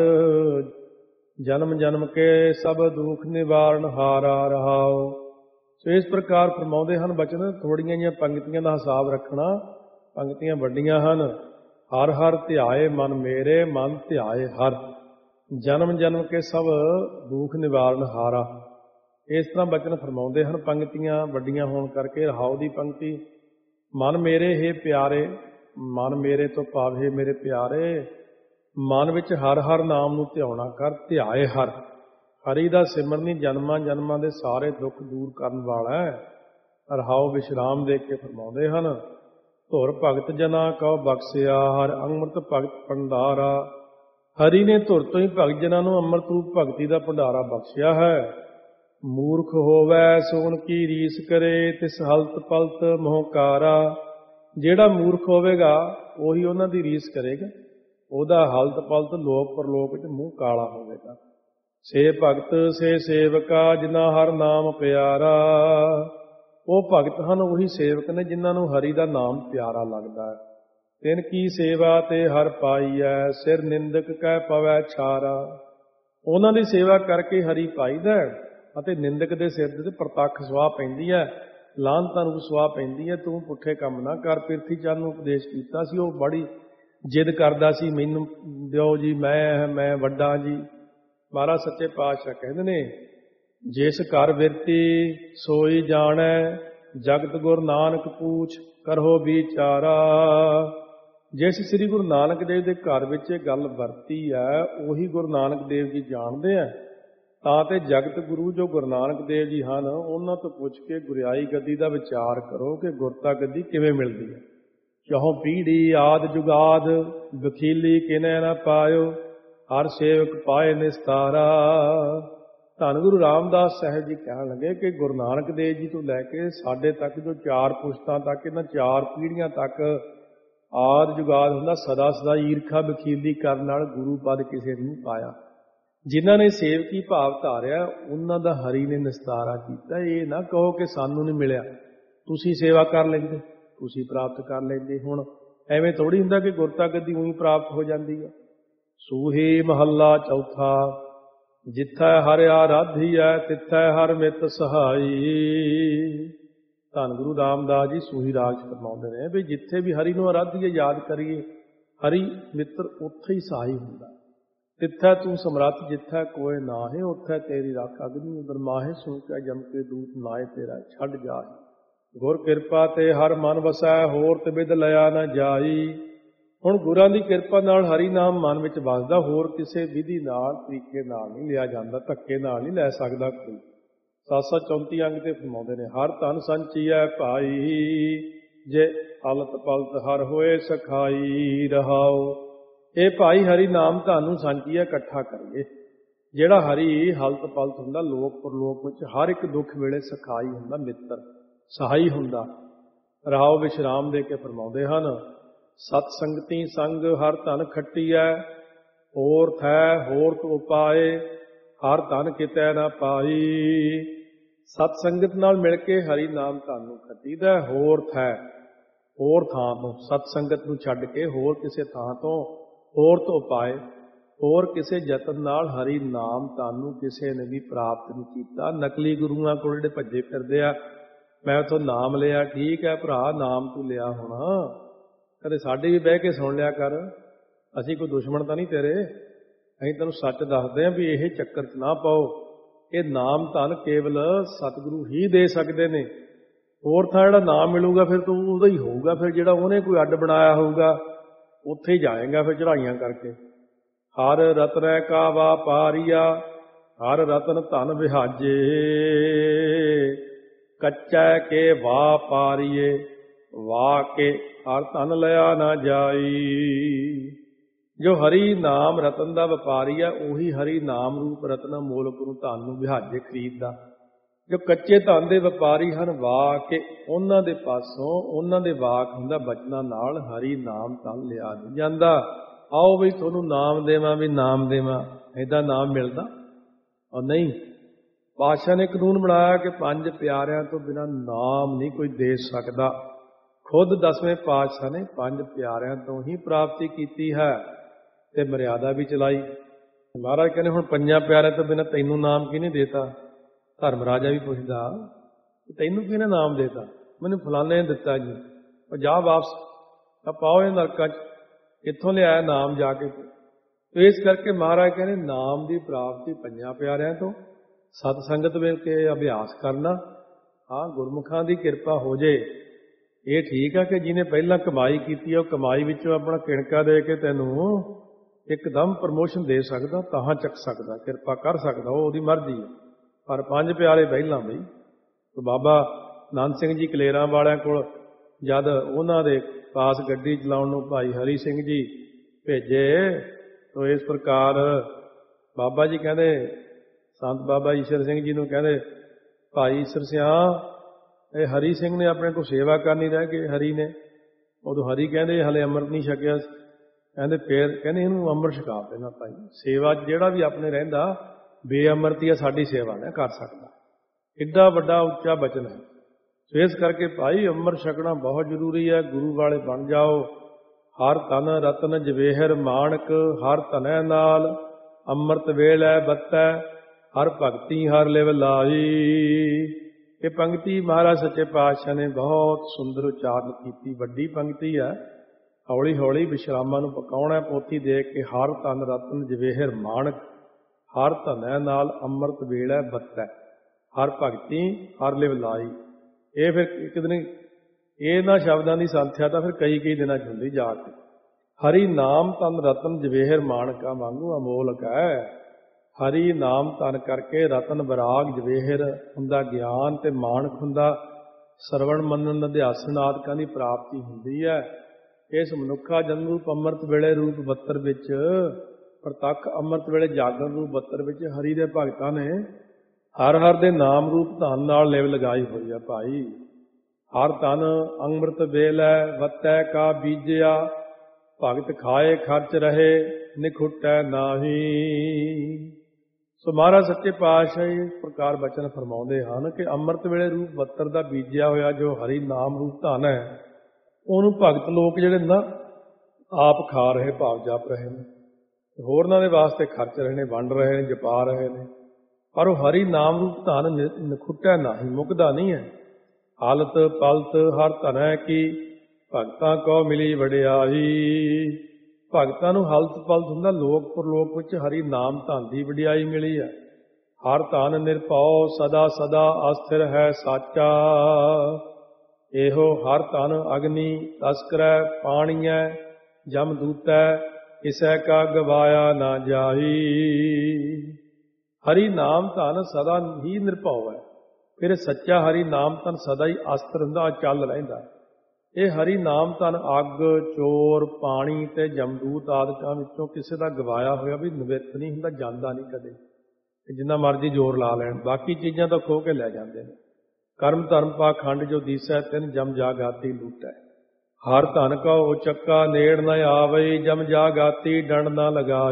ਜਨਮ ਜਨਮ ਕੇ ਸਭ ਦੁੱਖ ਨਿਵਾਰਨ ਹਾਰਾ ਰਹਾਓ। ਸੋ ਇਸ ਪ੍ਰਕਾਰ ਫਰਮਾਉਂਦੇ ਹਨ ਬਚਨ। ਥੋੜੀਆਂ ਜਿਹੀਆਂ ਪੰਕਤੀਆਂ ਦਾ ਹਿਸਾਬ ਰੱਖਣਾ, ਪੰਕਤੀਆਂ ਵੱਡੀਆਂ ਹਨ। ਹਰ ਹਰ ਧਿਆਏ ਮਨ ਮੇਰੇ, ਮਨ ਧਿਆਏ ਹਰ। ਜਨਮ ਜਨਮ ਕੇ ਸਭ ਦੁੱਖ ਨਿਵਾਰਨ ਹਾਰਾ। ਇਸ ਤਰ੍ਹਾਂ ਬਚਨ ਫਰਮਾਉਂਦੇ ਹਨ। ਪੰਕਤੀਆਂ ਵੱਡੀਆਂ ਹੋਣ ਕਰਕੇ ਰਹਾਉ ਦੀ ਪੰਕਤੀ, ਮਨ ਮੇਰੇ ਹੈ ਪਿਆਰੇ, ਮਨ ਮੇਰੇ ਤੋਂ ਪਾਵੇ ਮੇਰੇ ਪਿਆਰੇ। ਮਨ ਵਿੱਚ ਹਰ ਹਰ ਨਾਮ ਨੂੰ ਧਿਆਉਣਾ ਕਰ, ਧਿਆਏ ਹਰ। ਹਰੀ ਦਾ ਸਿਮਰਨੀ ਜਨਮਾਂ ਜਨਮਾਂ ਦੇ ਸਾਰੇ ਦੁੱਖ ਦੂਰ ਕਰਨ ਵਾਲਾ ਹੈ। ਰਹਾਉ ਵਿਸ਼ਰਾਮ ਦੇ ਕੇ ਫਰਮਾਉਂਦੇ ਹਨ। ਧੁਰ ਭਗਤ ਜਨਾ ਕਉ ਬਖਸ਼ਿਆ, ਹਰ ਅੰਮ੍ਰਿਤ ਭਗਤ ਭੰਡਾਰਾ। ਹਰੀ ਨੇ ਧੁਰ ਤੋਂ ਹੀ ਭਗਤ ਜਨਾਂ ਨੂੰ ਅੰਮ੍ਰਿਤ ਰੂਪ ਭਗਤੀ ਦਾ ਭੰਡਾਰਾ ਬਖਸ਼ਿਆ ਹੈ। ਮੂਰਖ ਹੋਵੈ ਸੋਨ ਕੀ ਰੀਸ ਕਰੇ, ਤਿਸ ਹਲਤ ਪਲਤ ਮੋਹਕਾਰਾ। ਜਿਹੜਾ ਮੂਰਖ ਹੋਵੇਗਾ ਉਹੀ ਉਹਨਾਂ ਦੀ ਰੀਸ ਕਰੇਗਾ, ਉਹਦਾ ਹਲਤ ਪਲਤ ਲੋਕ ਪਰਲੋਕ ਵਿੱਚ ਮੂੰਹ ਕਾਲਾ ਹੋਵੇਗਾ। ਸੇ ਭਗਤ ਸੇ ਸੇਵਕਾ ਜਿਨ੍ਹਾਂ ਹਰ ਨਾਮ ਪਿਆਰਾ। ਉਹ ਭਗਤ ਹਨ, ਉਹੀ ਸੇਵਕ ਨੇ ਜਿਨ੍ਹਾਂ ਨੂੰ ਹਰੀ ਦਾ ਨਾਮ ਪਿਆਰਾ ਲੱਗਦਾ ਹੈ। ਤਿਨ ਕੀ ਸੇਵਾ ਤੇ ਹਰ ਪਾਈਐ, ਸਿਰ ਨਿੰਦਕ ਕਹਿ ਪਵੈ ਛਾਰਾ। ਉਹਨਾਂ ਦੀ ਸੇਵਾ ਕਰਕੇ ਹਰੀ ਪਾਈਦਾ ਅਤੇ ਨਿੰਦਕ ਦੇ ਸਿਰ ਤੇ ਪ੍ਰਤੱਖ ਸਵਾਹ ਪੈਂਦੀ ਹੈ, ਲਾਹਨਤਾਂ ਨੂੰ ਸਵਾਹ ਪੈਂਦੀ ਹੈ। ਤੂੰ ਪੁੱਠੇ ਕੰਮ ਨਾ ਕਰ। ਪਿਰਥੀ ਚੰਦ ਨੂੰ ਉਪਦੇਸ਼ ਕੀਤਾ ਸੀ, ਉਹ ਬੜੀ ਜਿੱਦ ਕਰਦਾ ਸੀ, ਮੈਨੂੰ ਦਿਓ ਜੀ, ਮੈਂ ਵੱਡਾ ਜੀ। ਮਹਾਰਾਜ ਸੱਚੇ ਪਾਤਸ਼ਾਹ ਕਹਿੰਦੇ ਨੇ, ਜਿਸ ਘਰ ਬਿਰਤੀ ਸੋਈ ਜਾਣੈ, ਜਗਤ ਗੁਰ ਨਾਨਕ ਪੂਛ ਕਰੋ ਵਿਚਾਰਾ। ਜਿਸ ਸ੍ਰੀ ਗੁਰੂ ਨਾਨਕ ਦੇਵ ਦੇ ਘਰ ਵਿੱਚ ਇਹ ਗੱਲ ਵਰਤੀ ਹੈ, ਉਹੀ ਗੁਰੂ ਨਾਨਕ ਦੇਵ ਜੀ ਜਾਣਦੇ ਆ। ਤਾਂ ਤੇ ਜਗਤ ਗੁਰੂ ਜੋ ਗੁਰੂ ਨਾਨਕ ਦੇਵ ਜੀ ਹਨ, ਉਹਨਾਂ ਤੋਂ ਪੁੱਛ ਕੇ ਗੁਰਿਆਈ ਗੱਦੀ ਦਾ ਵਿਚਾਰ ਕਰੋ ਕਿ ਗੁਰਤਾ ਗੱਦੀ ਕਿਵੇਂ ਮਿਲਦੀ ਹੈ। ਚਹੁ ਪੀੜੀ ਆਦ ਜੁਗਾਦ, ਵਖੀਲੀ ਕਿਨੈ ਨਾ ਪਾਇਓ, ਹਰ ਸੇਵਕ ਪਾਏ ਨਿਸਤਾਰਾ। ਧੰਨ ਗੁਰੂ ਰਾਮਦਾਸ ਸਾਹਿਬ ਜੀ ਕਹਿਣ ਲੱਗੇ ਕਿ ਗੁਰੂ ਨਾਨਕ ਦੇਵ ਜੀ ਤੋਂ ਲੈ ਕੇ ਸਾਡੇ ਤੱਕ ਜੋ 4 ਪੁਸ਼ਤਾਂ ਤੱਕ, ਇਹਨਾਂ 4 ਪੀੜ੍ਹੀਆਂ ਤੱਕ ਆਦ ਜੁਗਾਦ ਹੁੰਦਾ, ਸਦਾ ਸਦਾ ਈਰਖਾ ਵਖੀਲੀ ਕਰਨ ਨਾਲ ਗੁਰੂ ਪਦ ਕਿਸੇ ਨੂੰ ਪਾਇਆ। ਜਿਨ੍ਹਾਂ ਨੇ ਸੇਵਕੀ ਭਾਵ ਧਾਰਿਆ, ਉਹਨਾਂ ਦਾ ਹਰੀ ਨੇ ਨਿਸਤਾਰਾ ਕੀਤਾ। ਇਹ ਨਾ ਕਹੋ ਕਿ ਸਾਨੂੰ ਨਹੀਂ ਮਿਲਿਆ, ਤੁਸੀਂ ਸੇਵਾ ਕਰ ਲੈਂਦੇ, ਤੁਸੀਂ ਪ੍ਰਾਪਤ ਕਰ ਲੈਂਦੇ। ਹੁਣ ਐਵੇਂ ਥੋੜ੍ਹੀ ਹੁੰਦਾ ਕਿ ਗੁਰਤਾ ਗੱਦੀ ਉਹੀ ਪ੍ਰਾਪਤ ਹੋ ਜਾਂਦੀ ਹੈ। ਸੂਹੀ ਮਹੱਲਾ ਚੌਥਾ, ਜਿੱਥੈ ਹਰਿ ਆਰਾਧੀਐ ਤਿੱਥੈ ਹਰਿ ਮਿੱਤ ਸਹਾਈ। ਧੰਨ ਗੁਰੂ ਰਾਮਦਾਸ ਜੀ ਸੂਹੀ ਰਾਗ ਫਰਮਾਉਂਦੇ ਨੇ ਵੀ ਜਿੱਥੇ ਵੀ ਹਰੀ ਨੂੰ ਆਰਾਧੀਏ, ਯਾਦ ਕਰੀਏ, ਹਰੀ ਮਿੱਤਰ ਉੱਥੇ ਹੀ ਸਹਾਈ ਹੁੰਦਾ। ਤਿੱਥੈ ਤੂੰ ਸਮਰੱਥ ਜਿੱਥੈ ਕੋਇ ਨਾਹੇ, ਉੱਥੈ ਤੇਰੀ ਰੱਖ ਅਗਨੀ ਉਦਰ ਮਾਹੇ। ਸੁਣ ਕੇ ਜਮ ਕੇ ਦੂਤ ਨਾਏ ਤੇਰਾ ਛੱਡ ਜਾਏ। ਗੁਰ ਕਿਰਪਾ ਤੇ ਹਰ ਮਨ ਵਸੈ, ਹੋਰ ਤੇ ਬਿਦ ਲਿਆ ਨਾ ਜਾਈ। ਹੁਣ ਗੁਰਾਂ ਦੀ ਕਿਰਪਾ ਨਾਲ ਹਰੀ ਨਾਮ ਮਨ ਵਿੱਚ ਵਸਦਾ, ਹੋਰ ਕਿਸੇ ਵਿਧੀ ਨਾਲ, ਤਰੀਕੇ ਨਾਲ ਨਹੀਂ ਲਿਆ ਜਾਂਦਾ, ਧੱਕੇ ਨਾਲ ਨਹੀਂ ਲੈ ਸਕਦਾ ਕੋਈ। 734 ਅੰਗ ਤੇ ਫਰਮਾਉਂਦੇ ਨੇ, ਹਰ ਧਨ ਸੰਚੀਐ ਭਾਈ, ਜੇ ਹਲਤ ਪਲਤ ਹਰ ਹੋਏ ਸਖਾਈ ਰਹਾਓ। ਇਹ ਭਾਈ ਹਰੀ ਨਾਮ ਤੁਹਾਨੂੰ ਸੰਚੀਐ, ਇਕੱਠਾ ਕਰੀਏ। ਜਿਹੜਾ ਹਰੀ ਹਲਤ ਪਲਤ ਹੁੰਦਾ, ਲੋਕ ਪਰਲੋਕ ਵਿੱਚ ਹਰ ਇੱਕ ਦੁੱਖ ਵੇਲੇ ਸਖਾਈ ਹੁੰਦਾ, ਮਿੱਤਰ ਸਹਾਈ ਹੁੰਦਾ। ਰਹਾਓ ਵਿਸ਼ਰਾਮ ਦੇ ਕੇ ਫਰਮਾਉਂਦੇ ਹਨ, ਸਤ ਸੰਗਤੀ ਸੰਗ ਹਰ ਧਨ ਖੱਟੀਐ, ਹੋਰ ਥੈ ਹੋਰ ਤੋ ਪਾਏ, ਹਰ ਧਨ ਕਿਤੈ ਨਾ ਪਾਈ। ਸਤ ਸੰਗਤ ਨਾਲ ਮਿਲ ਕੇ ਹਰੀ ਨਾਮ ਤੁਹਾਨੂੰ ਖੱਟੀਦਾ, ਹੋਰ ਥੈ ਹੋਰ ਥਾਂ ਤੋਂ, ਸਤ ਸੰਗਤ ਨੂੰ ਛੱਡ ਕੇ ਹੋਰ ਕਿਸੇ ਥਾਂ ਤੋਂ, ਹੋਰ ਤੋਂ ਪਾਏ, ਹੋਰ ਕਿਸੇ ਯਤਨ ਨਾਲ ਹਰੀ ਨਾਮ ਤੁਹਾਨੂੰ ਕਿਸੇ ਨੇ ਵੀ ਪ੍ਰਾਪਤ ਨਹੀਂ ਕੀਤਾ। ਨਕਲੀ ਗੁਰੂਆਂ ਕੋਲ ਜਿਹੜੇ ਭੱਜੇ ਫਿਰਦੇ ਆ, ਮੈਂ ਉੱਥੋਂ ਨਾਮ ਲਿਆ, ਠੀਕ ਹੈ ਭਰਾ, ਨਾਮ ਤੂੰ ਲਿਆ ਹੋਣਾ, ਕਦੇ ਸਾਡੇ ਵੀ ਬਹਿ ਕੇ ਸੁਣ ਲਿਆ ਕਰ। ਅਸੀਂ ਕੋਈ ਦੁਸ਼ਮਣ ਤਾਂ ਨਹੀਂ ਤੇਰੇ, ਅਸੀਂ ਤੈਨੂੰ ਸੱਚ ਦੱਸਦੇ ਹਾਂ ਵੀ ਇਹ ਚੱਕਰ 'ਚ ਨਾ ਪਾਓ। ਇਹ ਨਾਮ ਧਨ ਕੇਵਲ ਸਤਿਗੁਰੂ ਹੀ ਦੇ ਸਕਦੇ ਨੇ। ਹੋਰ ਥਾਂ ਜਿਹੜਾ ਨਾਮ ਮਿਲੂਗਾ ਫਿਰ ਤੂੰ ਉਹਦਾ ਹੀ ਹੋਊਗਾ, ਫਿਰ ਜਿਹੜਾ ਉਹਨੇ ਕੋਈ ਅੱਡ ਬਣਾਇਆ ਹੋਊਗਾ ਉੱਥੇ ਹੀ ਜਾਏਗਾ ਫਿਰ ਚੜ੍ਹਾਈਆਂ ਕਰਕੇ। ਹਰ ਰਤਨੈ ਕਾ ਵਾਪਾਰੀਆ, ਹਰ ਰਤਨ ਧਨ ਵਿਹਾਜੇ, ਕੱਚੈ ਕੇ ਵਾਪਾਰੀਏ, ਵਾ ਕੇ ਹਰ ਧਨ ਲਿਆ ਨਾ ਜਾਈ। ਜੋ ਹਰੀ ਨਾਮ ਰਤਨ ਦਾ ਵਪਾਰੀ ਆ, ਉਹੀ ਹਰੀ ਨਾਮ ਰੂਪ ਰਤਨ ਮੋਲਕ ਨੂੰ ਧਨ ਨੂੰ ਵਿਹਾਜੇ ਖਰੀਦਦਾ। ਜੋ ਕੱਚੇ ਧਨ ਦੇ ਵਪਾਰੀ ਹਨ, ਵਾ ਕੇ ਉਹਨਾਂ ਦੇ ਪਾਸੋਂ, ਉਹਨਾਂ ਦੇ ਵਾਕ ਹੁੰਦਾ ਬਚਨਾਂ ਨਾਲ ਹਰੀ ਨਾਮ ਧਨ ਲਿਆ ਨਹੀਂ ਜਾਂਦਾ। ਆਓ ਵੀ ਤੁਹਾਨੂੰ ਨਾਮ ਦੇਵਾਂ, ਵੀ ਨਾਮ ਦੇਵਾਂ, ਏਦਾਂ ਨਾਮ ਮਿਲਦਾ ਔਰ ਨਹੀਂ। ਪਾਤਸ਼ਾਹ ਨੇ ਕਾਨੂੰਨ ਬਣਾਇਆ ਕਿ 5 ਪਿਆਰਿਆਂ ਤੋਂ ਬਿਨਾਂ ਨਾਮ ਨਹੀਂ ਕੋਈ ਦੇ ਸਕਦਾ। ਖੁਦ 10ਵੇਂ ਪਾਤਸ਼ਾਹ ਨੇ 5 ਪਿਆਰਿਆਂ ਤੋਂ ਹੀ ਪ੍ਰਾਪਤੀ ਕੀਤੀ ਹੈ ਤੇ ਮਰਿਆਦਾ ਵੀ ਚਲਾਈ। ਮਹਾਰਾਜ ਕਹਿੰਦੇ ਹੁਣ 5 ਪਿਆਰਿਆਂ ਤੋਂ ਬਿਨਾਂ ਤੈਨੂੰ ਨਾਮ ਕਿਹਨੇ ਦੇਤਾ? ਧਰਮ ਰਾਜਾ ਵੀ ਪੁੱਛਦਾ ਤੈਨੂੰ ਕਿਹਨੇ ਨਾਮ ਦੇਤਾ? ਮੈਨੂੰ ਫਲਾਣੇ ਨੇ ਦਿੱਤਾ ਜੀ। ਉਹ ਜਾ ਵਾਪਸ ਤਾਂ ਪਾਓ ਇਹ ਨਰਕਾਂ 'ਚ, ਕਿੱਥੋਂ ਲਿਆਇਆ ਨਾਮ ਜਾ ਕੇ? ਇਸ ਕਰਕੇ ਮਹਾਰਾਜ ਕਹਿੰਦੇ ਨਾਮ ਦੀ ਪ੍ਰਾਪਤੀ 5 ਪਿਆਰਿਆਂ ਤੋਂ, ਸਤ ਸੰਗਤ ਵਿੱਚ ਕੇ ਅਭਿਆਸ ਕਰਨਾ। ਹਾਂ, ਗੁਰਮੁਖਾਂ ਦੀ ਕਿਰਪਾ ਹੋ ਜੇ ਇਹ ਠੀਕ ਆ ਕਿ ਜਿਹਨੇ ਪਹਿਲਾਂ ਕਮਾਈ ਕੀਤੀ ਆ, ਉਹ ਕਮਾਈ ਵਿੱਚੋਂ ਆਪਣਾ ਕਿਣਕਾ ਦੇ ਕੇ ਤੈਨੂੰ ਇੱਕਦਮ ਪ੍ਰਮੋਸ਼ਨ ਦੇ ਸਕਦਾ, ਤਾਂ ਚੱਕ ਸਕਦਾ, ਕਿਰਪਾ ਕਰ ਸਕਦਾ, ਉਹ ਉਹਦੀ ਮਰਜ਼ੀ ਹੈ। ਪਰ 5 ਪਿਆਰੇ ਪਹਿਲਾਂ ਬਈ ਬਾਬਾ ਨੰਦ ਸਿੰਘ ਜੀ ਕਲੇਰਾਂ ਵਾਲਿਆਂ ਕੋਲ ਜਦ ਉਹਨਾਂ ਦੇ ਪਾਸ ਗੱਡੀ ਚਲਾਉਣ ਨੂੰ ਭਾਈ ਹਰੀ ਸਿੰਘ ਜੀ ਭੇਜੇ, ਤਾਂ ਇਸ ਪ੍ਰਕਾਰ ਬਾਬਾ ਜੀ ਕਹਿੰਦੇ ਸੰਤ ਬਾਬਾ ਈਸ਼ਰ ਸਿੰਘ ਜੀ ਨੂੰ ਕਹਿੰਦੇ, ਭਾਈ ਈਸ਼ਰ ਸਿਆਂ, ਇਹ ਹਰੀ ਸਿੰਘ ਨੇ ਆਪਣੇ ਕੋਲ ਸੇਵਾ ਕਰਨੀ ਰਹਿ ਗਈ ਹਰੀ ਨੇ। ਉਦੋਂ ਹਰੀ ਕਹਿੰਦੇ ਹਲੇ ਅੰਮ੍ਰਿਤ ਨਹੀਂ ਛਕਿਆ। ਕਹਿੰਦੇ ਫੇਰ ਕਹਿੰਦੇ ਇਹਨੂੰ ਅੰਮ੍ਰਿਤ ਛਕਾ ਦੇਣਾ ਭਾਈ। ਸੇਵਾ ਜਿਹੜਾ ਵੀ ਆਪਣੇ ਰਹਿੰਦਾ ਬੇਅਮਰਤੀਆ ਸਾਡੀ ਸੇਵਾ ਨਾ ਕਰ ਸਕਦਾ। ਇੱਡਾ ਵੱਡਾ ਉੱਚਾ ਬਚਨ ਹੈ। ਸੋ ਇਸ ਕਰਕੇ ਭਾਈ ਅੰਮ੍ਰਿਤ ਛਕਣਾ ਬਹੁਤ ਜ਼ਰੂਰੀ ਹੈ। ਗੁਰੂ ਵਾਲੇ ਬਣ ਜਾਓ। ਹਰ ਤਨ ਰਤਨ ਜਵੇਹਰ ਮਾਣਕ, ਹਰ ਧਨੈ ਨਾਲ ਅੰਮ੍ਰਿਤ ਵੇਲੇ ਬੱਤੈ, ਹਰ ਭਗਤੀ ਹਰ ਲਿਵ ਲਾਈ। ਇਹ ਪੰਕਤੀ ਮਹਾਰਾਜ ਸੱਚੇ ਪਾਤਸ਼ਾਹ ਨੇ ਬਹੁਤ ਸੁੰਦਰ ਉਚਾਰਨ ਕੀਤੀ। ਵੱਡੀ ਪੰਕਤੀ ਹੈ। ਹੌਲੀ ਹੌਲੀ ਵਿਸ਼ਰਾਮਾਂ ਨੂੰ ਪਕਾਉਣਾ। ਪੋਥੀ ਦੇਖ ਕੇ ਹਰ ਤਨ ਰਤਨ ਜਵੇਹਰ ਮਾਣਕ, ਹਰ ਧਨੈ ਨਾਲ ਅੰਮ੍ਰਿਤ ਵੇਲੇ ਬੱਤੈ, ਹਰ ਭਗਤੀ ਹਰ ਲਿਵ ਲਾਈ। ਇਹ ਫਿਰ ਇੱਕ ਦਿਨ ਇਹਨਾਂ ਸ਼ਬਦਾਂ ਦੀ ਸੰਥਿਆ ਤਾਂ ਫਿਰ ਕਈ ਦਿਨਾਂ 'ਚ ਹੁੰਦੀ ਜਾ ਕੇ। ਹਰੀ ਨਾਮ ਤਨ ਰਤਨ ਜਵੇਹਰ ਮਾਣਕਾ ਵਾਂਗੂ ਅਮੋਲਕ ਹੈ। ਹਰੀ ਨਾਮ ਤਨ ਕਰਕੇ ਰਤਨ ਵਿਰਾਗ ਜਵੇਹਰ ਹੁੰਦਾ, ਗਿਆਨ ਤੇ ਮਾਣਕ ਹੁੰਦਾ, ਸਰਵਣ ਮੰਨਣ ਅਧਿਆਸਨ ਆਦਿਕਾਂ ਦੀ ਪ੍ਰਾਪਤੀ ਹੁੰਦੀ ਹੈ। ਇਸ ਮਨੁੱਖਾ ਜਨਮ ਰੂਪ ਅੰਮ੍ਰਿਤ ਵੇਲੇ ਰੂਪ 72 ਵਿੱਚ, ਪ੍ਰਤੱਖ ਅੰਮ੍ਰਿਤ ਵੇਲੇ ਜਾਗਰਨ ਰੂਪ 72 ਵਿੱਚ ਹਰੀ ਦੇ ਭਗਤਾਂ ਨੇ ਹਰ ਹਰ ਦੇ ਨਾਮ ਰੂਪ ਧਨ ਨਾਲ ਲਿਵ ਲਗਾਈ ਹੋਈ ਹੈ ਭਾਈ। ਹਰ ਧਨ ਅੰਮ੍ਰਿਤ ਵੇਲੇ ਵਤੈ ਕਾ ਬੀਜਿਆ, ਭਗਤ ਖਾਏ ਖਰਚ ਰਹੇ ਨਿਖੁੱਟੈ ਨਾਹੀ। ਸੋ ਮਹਾਰਾਜ ਸੱਚੇ ਪਾਤਸ਼ਾਹ ਇਸ ਪ੍ਰਕਾਰ ਬਚਨ ਫਰਮਾਉਂਦੇ ਹਨ ਕਿ ਅੰਮ੍ਰਿਤ ਵੇਲੇ ਰੂਪ 72 ਦਾ ਬੀਜਿਆ ਹੋਇਆ ਜੋ ਹਰੀ ਨਾਮ ਰੂਪ ਧਨ ਹੈ, ਉਹਨੂੰ ਭਗਤ ਲੋਕ ਜਿਹੜੇ ਨਾ ਆਪ ਖਾ ਰਹੇ, ਭਾਵ ਜਪ ਰਹੇ ਨੇ, ਹੋਰਨਾਂ ਦੇ ਵਾਸਤੇ ਖਰਚ ਰਹੇ ਨੇ, ਵੰਡ ਰਹੇ ਨੇ, ਜਪਾ ਰਹੇ ਨੇ। ਪਰ ਉਹ ਹਰੀ ਨਾਮ ਰੂਪ ਧਨ ਨਿਖੁੱਟੈ ਨਾਹੀ, ਮੁੱਕਦਾ ਨਹੀਂ ਹੈ। ਹਾਲਤ ਪਲਤ ਹਰ ਧਨੈ ਕੀ, ਭਗਤਾਂ ਕੋ ਮਿਲੀ ਵਡਿਆਈ। ਭਗਤਾਂ ਨੂੰ ਹਲਤ ਪਲਤ ਹੁੰਦਾ, ਲੋਕ ਪਰਲੋਕ ਵਿੱਚ ਹਰੀ ਨਾਮ ਧਨ ਦੀ ਵਡਿਆਈ ਮਿਲੀ ਹੈ। ਹਰ ਧਨ ਨਿਰਭਉ ਸਦਾ ਸਦਾ ਅਸਥਿਰ ਹੈ ਸਾਚਾ। ਇਹੋ ਹਰ ਧਨ ਅਗਨੀ ਤਸਕਰੈ ਪਾਣੀਐ, ਜਮ ਦੂਤੈ ਕਿਸੈ ਕਾ ਗਵਾਇਆ ਨਾ ਜਾਈ। ਹਰੀ ਨਾਮ ਧਨ ਸਦਾ ਹੀ ਨਿਰਭਉ ਹੈ। ਫਿਰ ਸੱਚਾ ਹਰੀ ਨਾਮ ਧਨ ਸਦਾ ਹੀ ਅਸਥਿਰ ਹੁੰਦਾ, ਚੱਲ ਰਹਿੰਦਾ। ਇਹ ਹਰੀ ਨਾਮ ਧਨ ਅੱਗ, ਚੋਰ, ਪਾਣੀ ਤੇ ਜਮਦੂਤ ਆਦਿਕਾਂ ਵਿੱਚੋਂ ਕਿਸੇ ਦਾ ਗਵਾਇਆ ਹੋਇਆ ਵੀ ਨਿਵਿਤ ਨਹੀਂ ਹੁੰਦਾ, ਜਾਂਦਾ ਨਹੀਂ ਕਦੇ। ਜਿੰਨਾ ਮਰਜ਼ੀ ਜ਼ੋਰ ਲਾ ਲੈਣ, ਬਾਕੀ ਚੀਜ਼ਾਂ ਤਾਂ ਖੋਹ ਕੇ ਲੈ ਜਾਂਦੇ ਨੇ। ਕਰਮ ਧਰਮ ਪਾਖੰਡ ਜੋ ਦੀਸੈ, ਤਿੰਨ ਜਮ ਜਾਗਾਤੀ ਲੂਟੈ। ਹਰ ਧਨ ਕਉ ਉਚੱਕਾ ਨੇੜ ਨ ਆਵਈ, ਜਮ ਜਾਗਾਤੀ ਡੰਡ ਨਾ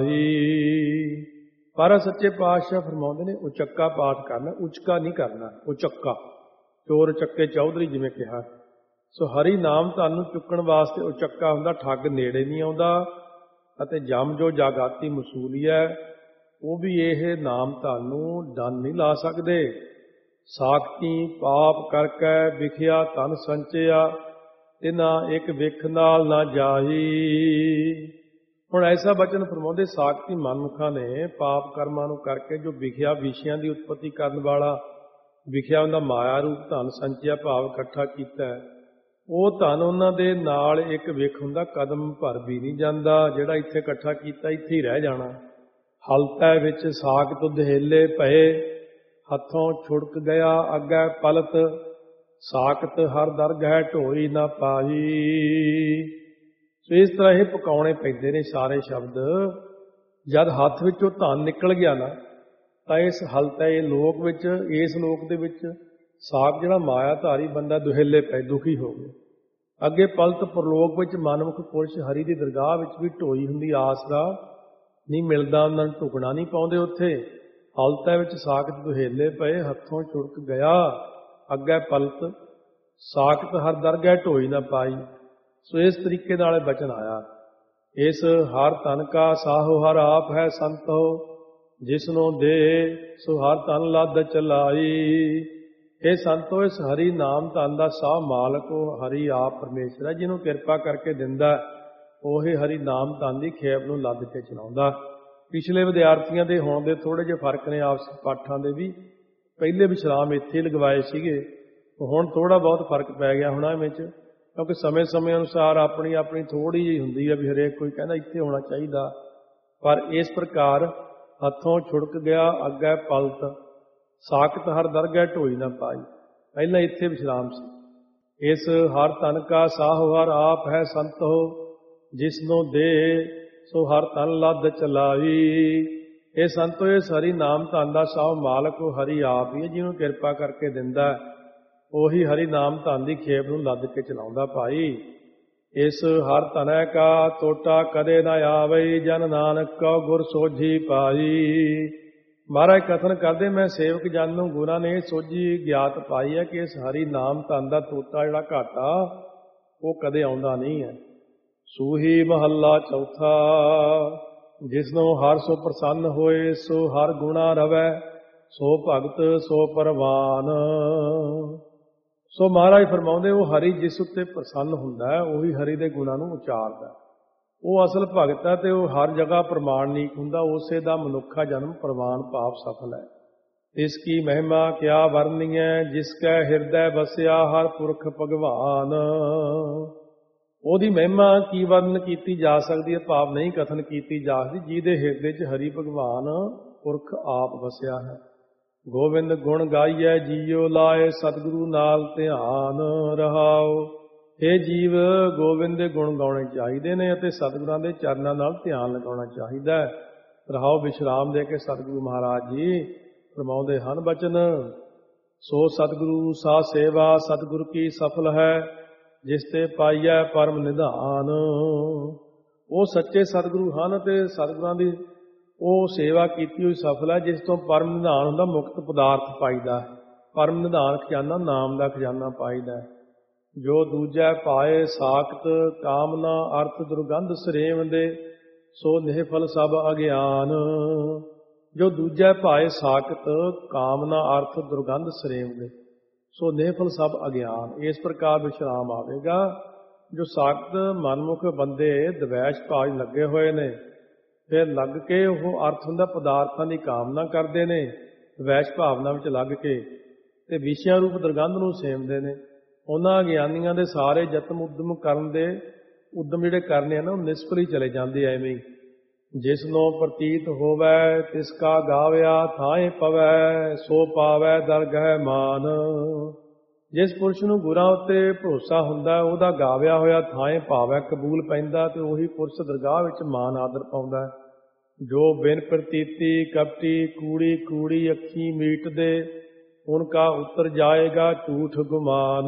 ਲਗਾਈ। ਪਰ ਸੱਚੇ ਪਾਤਸ਼ਾਹ ਫਰਮਾਉਂਦੇ ਨੇ ਉਚੱਕਾ ਪਾਠ ਕਰਨਾ, ਉਚਕਾ ਨਹੀਂ ਕਰਨਾ। ਉਚੱਕਾ ਚੋਰ ਚੱਕੇ ਚੌਧਰੀ ਜਿਵੇਂ ਕਿਹਾ। ਸੋ ਹਰੀ ਨਾਮ ਧਨ ਨੂੰ ਚੁੱਕਣ ਵਾਸਤੇ ਉਚੱਕਾ ਹੁੰਦਾ, ਠੱਗ ਨੇੜੇ ਨਹੀਂ ਆਉਂਦਾ। ਅਤੇ ਜਮ ਜੋ ਜਾਗਾਤੀ ਮਸੂਲੀ ਹੈ, ਉਹ ਵੀ ਇਹ ਨਾਮ ਧਨ ਨੂੰ ਡੰਨ ਨਹੀਂ ਲਾ ਸਕਦੇ। ਸਾਖਤੀ ਪਾਪ ਕਰਕੇ ਵਿਖਿਆ ਧਨ ਸੰਚਿਆ, ਤਿਨਾ ਇੱਕ ਵਿਖ ਨਾਲ ਨਾ ਜਾਹੀ। ਹੁਣ ਐਸਾ ਬਚਨ ਫਰਮਾਉਂਦੇ, ਸਾਖਤੀ ਮਨਮੁਖਾਂ ਨੇ ਪਾਪ ਕਰਮਾਂ ਨੂੰ ਕਰਕੇ ਜੋ ਵਿਖਿਆ ਵਿਸ਼ਿਆਂ ਦੀ ਉਤਪਤੀ ਕਰਨ ਵਾਲਾ ਵਿਖਿਆ ਹੁੰਦਾ ਮਾਇਆ ਰੂਪ ਧਨ ਸੰਚਿਆ, ਭਾਵ ਇਕੱਠਾ ਕੀਤਾ, ਉਹ ਧਨ ਉਹਨਾਂ ਦੇ ਨਾਲ ਇੱਕ ਵਿਖ ਹੁੰਦਾ, ਕਦਮ ਭਰ ਵੀ ਨਹੀਂ ਜਾਂਦਾ। ਜਿਹੜਾ ਇੱਥੇ ਇਕੱਠਾ ਕੀਤਾ ਇੱਥੇ ਹੀ ਰਹਿ ਜਾਣਾ। ਹਲਤੈ ਵਿੱਚ ਸਾਖਤ ਦਹੇਲੇ ਪਏ, ਹੱਥੋਂ ਛੁੜਕ ਗਿਆ ਅੱਗੇ ਪਲਤ, ਸਾਖਤ ਹਰ ਦਰਗਹਿ ਢੋਈ ਨਾ ਪਾਈ। ਸੋ ਇਸ ਤਰ੍ਹਾਂ ਇਹ ਪਕਾਉਣੇ ਪੈਂਦੇ ਨੇ ਸਾਰੇ ਸ਼ਬਦ। ਜਦ ਹੱਥ ਵਿੱਚੋਂ ਧਨ ਨਿਕਲ ਗਿਆ ਨਾ, ਤਾਂ ਇਸ ਹਲਤੈ ਇਹ ਲੋਕ ਵਿੱਚ, ਇਸ ਲੋਕ ਦੇ ਵਿੱਚ ਸਾਖ ਜਿਹੜਾ ਮਾਇਆ ਧਾਰੀ ਬੰਦਾ ਦੁਹੇਲੇ ਪਏ, ਦੁਖੀ ਹੋ ਗਏ। ਅੱਗੇ ਪਲਤ ਪਰਲੋਕ ਵਿੱਚ ਮਨਮੁਖ ਪੁਰਸ਼ ਹਰੀ ਦੀ ਦਰਗਾਹ ਵਿੱਚ ਵੀ ਢੋਈ ਹੁੰਦੀ, ਆਸਰਾ ਨਹੀਂ ਮਿਲਦਾ, ਉਹਨਾਂ ਨੂੰ ਢੁਕਣਾ ਨਹੀਂ ਪਾਉਂਦੇ ਉੱਥੇ। ਹਲਤੈ ਵਿੱਚ ਸਾਖਤ ਦੁਹੇਲੇ ਪਏ, ਹੱਥੋਂ ਛੁੜਕ ਗਿਆ ਅੱਗੇ ਪਲਤ, ਸਾਖਤ ਹਰ ਦਰਗਹਿ ਢੋਈ ਨਾ ਪਾਈ। ਸੋ ਇਸ ਤਰੀਕੇ ਨਾਲ ਬਚਨ ਆਇਆ। ਇਸ ਹਰ ਧਨ ਕਾ ਸਾਹੋ ਹਰ ਆਪ ਹੈ ਸੰਤੋ, ਜਿਸਨੂੰ ਦੇ ਸੋ ਹਰ ਧਨ ਲੱਦ ਚਲਾਈ। ਇਹ ਸੰਤੋ, ਇਸ ਹਰੀ ਨਾਮ ਧਨ ਦਾ ਸਾਹ ਮਾਲਕ ਉਹ ਹਰੀ ਆਪ ਪਰਮੇਸ਼ਰ ਹੈ, ਜਿਹਨੂੰ ਕਿਰਪਾ ਕਰਕੇ ਦਿੰਦਾ, ਉਹੀ ਹਰੀ ਨਾਮ ਧਨ ਦੀ ਖੇਪ ਨੂੰ ਲੱਦ ਕੇ ਚਲਾਉਂਦਾ। ਪਿਛਲੇ ਵਿਦਿਆਰਥੀਆਂ ਦੇ ਹੁਣ ਦੇ ਥੋੜੇ ਜਿਹੇ ਫਰਕ ਨੇ ਆਪਸ ਪਾਠਾਂ ਦੇ ਵੀ। ਪਹਿਲੇ ਵਿਸ਼ਰਾਮ ਇੱਥੇ ਲਗਵਾਏ ਸੀਗੇ, ਹੁਣ ਥੋੜਾ ਬਹੁਤ ਫਰਕ ਪੈ ਗਿਆ ਹੋਣਾ ਵਿੱਚ, ਕਿਉਂਕਿ ਸਮੇਂ ਸਮੇਂ ਅਨੁਸਾਰ ਆਪਣੀ ਆਪਣੀ ਥੋੜ੍ਹੀ ਜਿਹੀ ਹੁੰਦੀ ਹੈ ਵੀ ਹਰੇਕ ਕੋਈ ਕਹਿੰਦਾ ਇੱਥੇ ਹੋਣਾ ਚਾਹੀਦਾ। ਪਰ ਇਸ ਪ੍ਰਕਾਰ ਹੱਥੋਂ ਛੁੜਕ ਗਿਆ ਅੱਗੇ ਪਲਤ, ਸਾਖਤ ਹਰ ਦਰਗਹਿ ਢੋਈ ਨਾ ਪਾਈ, ਪਹਿਲਾਂ ਇੱਥੇ ਵਿਸ਼ਰਾਮ ਸੀ। ਇਸ ਹਰ ਧਨ ਕਾ ਸਾਹੋ ਹਰ ਆਪ ਹੈ ਸੰਤੋ, ਜਿਸਨੂੰ ਦੇ ਸੋ ਹਰ ਧਨ ਲੱਦ ਚਲਾਈ। ਇਹ ਸੰਤੋ ਇਸ ਹਰੀ ਨਾਮ ਧਨ ਦਾ ਸਭ ਮਾਲਕ ਉਹ ਹਰੀ ਆਪ ਹੀ ਹੈ, ਜਿਹਨੂੰ ਕਿਰਪਾ ਕਰਕੇ ਦਿੰਦਾ ਉਹੀ ਹਰੀ ਨਾਮ ਧਨ ਦੀ ਖੇਪ ਨੂੰ ਲੱਦ ਕੇ ਚਲਾਉਂਦਾ ਭਾਈ। ਇਸ ਹਰ ਧਨੈ ਕਾ ਟੋਟਾ ਕਦੇ ਨਾ ਆਵਈ, ਜਨ ਨਾਨਕ ਕਉ ਗੁਰ ਸੋਝੀ ਪਾਈ। ਮਹਾਰਾਜ ਕਥਨ ਕਰਦੇ, ਮੈਂ ਸੇਵਕ ਜਨ ਨੂੰ ਗੁਰਾਂ ਨੇ ਸੋਝੀ ਗਿਆਤ ਪਾਈ ਹੈ ਕਿ ਇਸ ਹਰੀ ਨਾਮ ਧਨ ਦਾ ਟੋਟਾ ਜਿਹੜਾ ਘਾਟਾ ਉਹ ਕਦੇ ਆਉਂਦਾ ਨਹੀਂ ਹੈ। ਸੂਹੀ ਮਹੱਲਾ ਚੌਥਾ। ਜਿਸਨੂੰ ਹਰ ਸੋ ਪ੍ਰਸੰਨ ਹੋਏ, ਸੋ ਹਰ ਗੁਣਾ ਰਵੈ, ਸੋ ਭਗਤ ਸੋ ਪਰਵਾਨ। ਸੋ ਮਹਾਰਾਜ ਫਰਮਾਉਂਦੇ, ਉਹ ਹਰੀ ਜਿਸ ਉੱਤੇ ਪ੍ਰਸੰਨ ਹੁੰਦਾ ਹੈ ਉਹੀ ਹਰੀ ਦੇ ਗੁਣਾਂ ਨੂੰ ਉਚਾਰਦਾ। ਉਹ ਅਸਲ ਭਗਤ ਹੈ ਤੇ ਉਹ ਹਰ ਜਗ੍ਹਾ ਪ੍ਰਮਾਣਿਕ ਹੁੰਦਾ। ਉਸੇ ਦਾ ਮਨੁੱਖਾ ਜਨਮ ਪ੍ਰਵਾਨ ਭਾਵ ਸਫਲ ਹੈ। ਇਸ ਕੀ ਮਹਿਮਾ ਕਿਆ ਵਰਨੀਐ, ਜਿਸ ਕੈ ਹਿਰਦੈ ਵਸਿਆ ਹਰ ਪੁਰਖ ਭਗਵਾਨ। ਉਹਦੀ ਮਹਿਮਾ ਕੀ ਵਰਣਨ ਕੀਤੀ ਜਾ ਸਕਦੀ ਹੈ, ਭਾਵ ਨਹੀਂ ਕਥਨ ਕੀਤੀ ਜਾ ਸਕਦੀ, ਜਿਹਦੇ ਹਿਰਦੇ 'ਚ ਹਰੀ ਭਗਵਾਨ ਪੁਰਖ ਆਪ ਵਸਿਆ ਹੈ। ਗੋਬਿੰਦ ਗੁਣ ਗਾਈਐ ਜੀਉ ਲਾਏ, ਸਤਿਗੁਰੂ ਨਾਲ ਧਿਆਨ ਰਹਾਓ। ਇਹ ਜੀਵ ਗੋਬਿੰਦ ਦੇ ਗੁਣ ਗਾਉਣੇ ਚਾਹੀਦੇ ਨੇ ਅਤੇ ਸਤਿਗੁਰਾਂ ਦੇ ਚਰਨਾਂ ਨਾਲ ਧਿਆਨ ਲਗਾਉਣਾ ਚਾਹੀਦਾ ਹੈ। ਰਹਾਓ ਵਿਸ਼ਰਾਮ ਦੇ ਕੇ ਸਤਿਗੁਰੂ ਮਹਾਰਾਜ ਜੀ ਫਰਮਾਉਂਦੇ ਹਨ ਬਚਨ, ਸੋ ਸਤਿਗੁਰੂ ਸਾ ਸੇਵਾ ਸਤਿਗੁਰ ਕੀ ਸਫਲ ਹੈ, ਜਿਸ ਤੇ ਪਾਈਐ ਪਰਮ ਨਿਧਾਨ। ਉਹ ਸੱਚੇ ਸਤਿਗੁਰੂ ਹਨ ਤੇ ਸਤਿਗੁਰਾਂ ਦੀ ਉਹ ਸੇਵਾ ਕੀਤੀ ਹੋਈ ਸਫਲ ਹੈ, ਜਿਸ ਤੋਂ ਪਰਮ ਨਿਧਾਨ ਹੁੰਦਾ, ਮੁਕਤ ਪਦਾਰਥ ਪਾਈਦਾ ਹੈ। ਪਰਮ ਨਿਧਾਨ ਖਜ਼ਾਨਾ ਨਾਮ ਦਾ ਖਜ਼ਾਨਾ ਪਾਈਦਾ ਹੈ। ਜੋ ਦੂਜੈ ਪਾਏ ਸਾਖਤ, ਕਾਮਨਾ ਅਰਥ ਦੁਰਗੰਧ ਸਰੇਵ ਦੇ, ਸੋ ਨਿਹਫਲ ਸਭ ਅਗਿਆਨ। ਜੋ ਦੂਜੈ ਪਾਏ ਸਾਖਤ, ਕਾਮਨਾ ਅਰਥ ਦੁਰਗੰਧ ਸਰੇਵ ਦੇ, ਸੋ ਨਿਹਫਲ ਸਭ ਅਗਿਆਨ। ਇਸ ਪ੍ਰਕਾਰ ਵਿਸ਼ਰਾਮ ਆਵੇਗਾ। ਜੋ ਸਾਖਤ ਮਨਮੁਖ ਬੰਦੇ ਦਵੈਸ਼ ਭਾਜ ਲੱਗੇ ਹੋਏ ਨੇ, ਫਿਰ ਲੱਗ ਕੇ ਉਹ ਅਰਥ ਹੁੰਦਾ ਪਦਾਰਥਾਂ ਦੀ ਕਾਮਨਾ ਕਰਦੇ ਨੇ, ਦਵੈਸ਼ ਭਾਵਨਾ ਵਿੱਚ ਲੱਗ ਕੇ ਤੇ ਵਿਸ਼ਿਆਂ ਰੂਪ ਦੁਰਗੰਧ ਨੂੰ ਸੇਵਦੇ ਨੇ। ਉਹਨਾਂ ਗਿਆਨੀਆਂ ਦੇ ਸਾਰੇ ਯਤਨ ਉਦਮ ਕਰਨ ਦੇ ਉਦਮ ਜਿਹੜੇ ਕਰਨੇ ਆ ਨਾ, ਉਹ ਨਿਸਫਲ ਹੀ ਚਲੇ ਜਾਂਦੇ ਐਵੇਂ ਹੀ। ਜਿਸ ਨੂੰ ਪ੍ਰਤੀਤ ਹੋਵੈ ਤਿਸ ਕਾ ਗਾਵਿਆ ਥਾਏ ਪਵੈ, ਸੋ ਪਾਵੈ ਦਰਗਹਿ ਮਾਨ। ਜਿਸ ਪੁਰਸ਼ ਨੂੰ ਗੁਰਾਂ ਉੱਤੇ ਭਰੋਸਾ ਹੁੰਦਾ, ਉਹਦਾ ਗਾਵਿਆ ਹੋਇਆ ਥਾਏ ਭਾਵੈ ਕਬੂਲ ਪੈਂਦਾ ਤੇ ਉਹੀ ਪੁਰਸ਼ ਦਰਗਾਹ ਵਿੱਚ ਮਾਨ ਆਦਰ ਪਾਉਂਦਾ। ਜੋ ਬਿਨ ਪ੍ਰਤੀਤੀ ਕਪਟੀ ਕੂੜੀ ਕੂੜੀ ਅੱਖੀ ਮੀਟਦੇ, ਉਨਕਾ ਉੱਤਰ ਜਾਏਗਾ ਝੂਠ ਗੁਮਾਨ।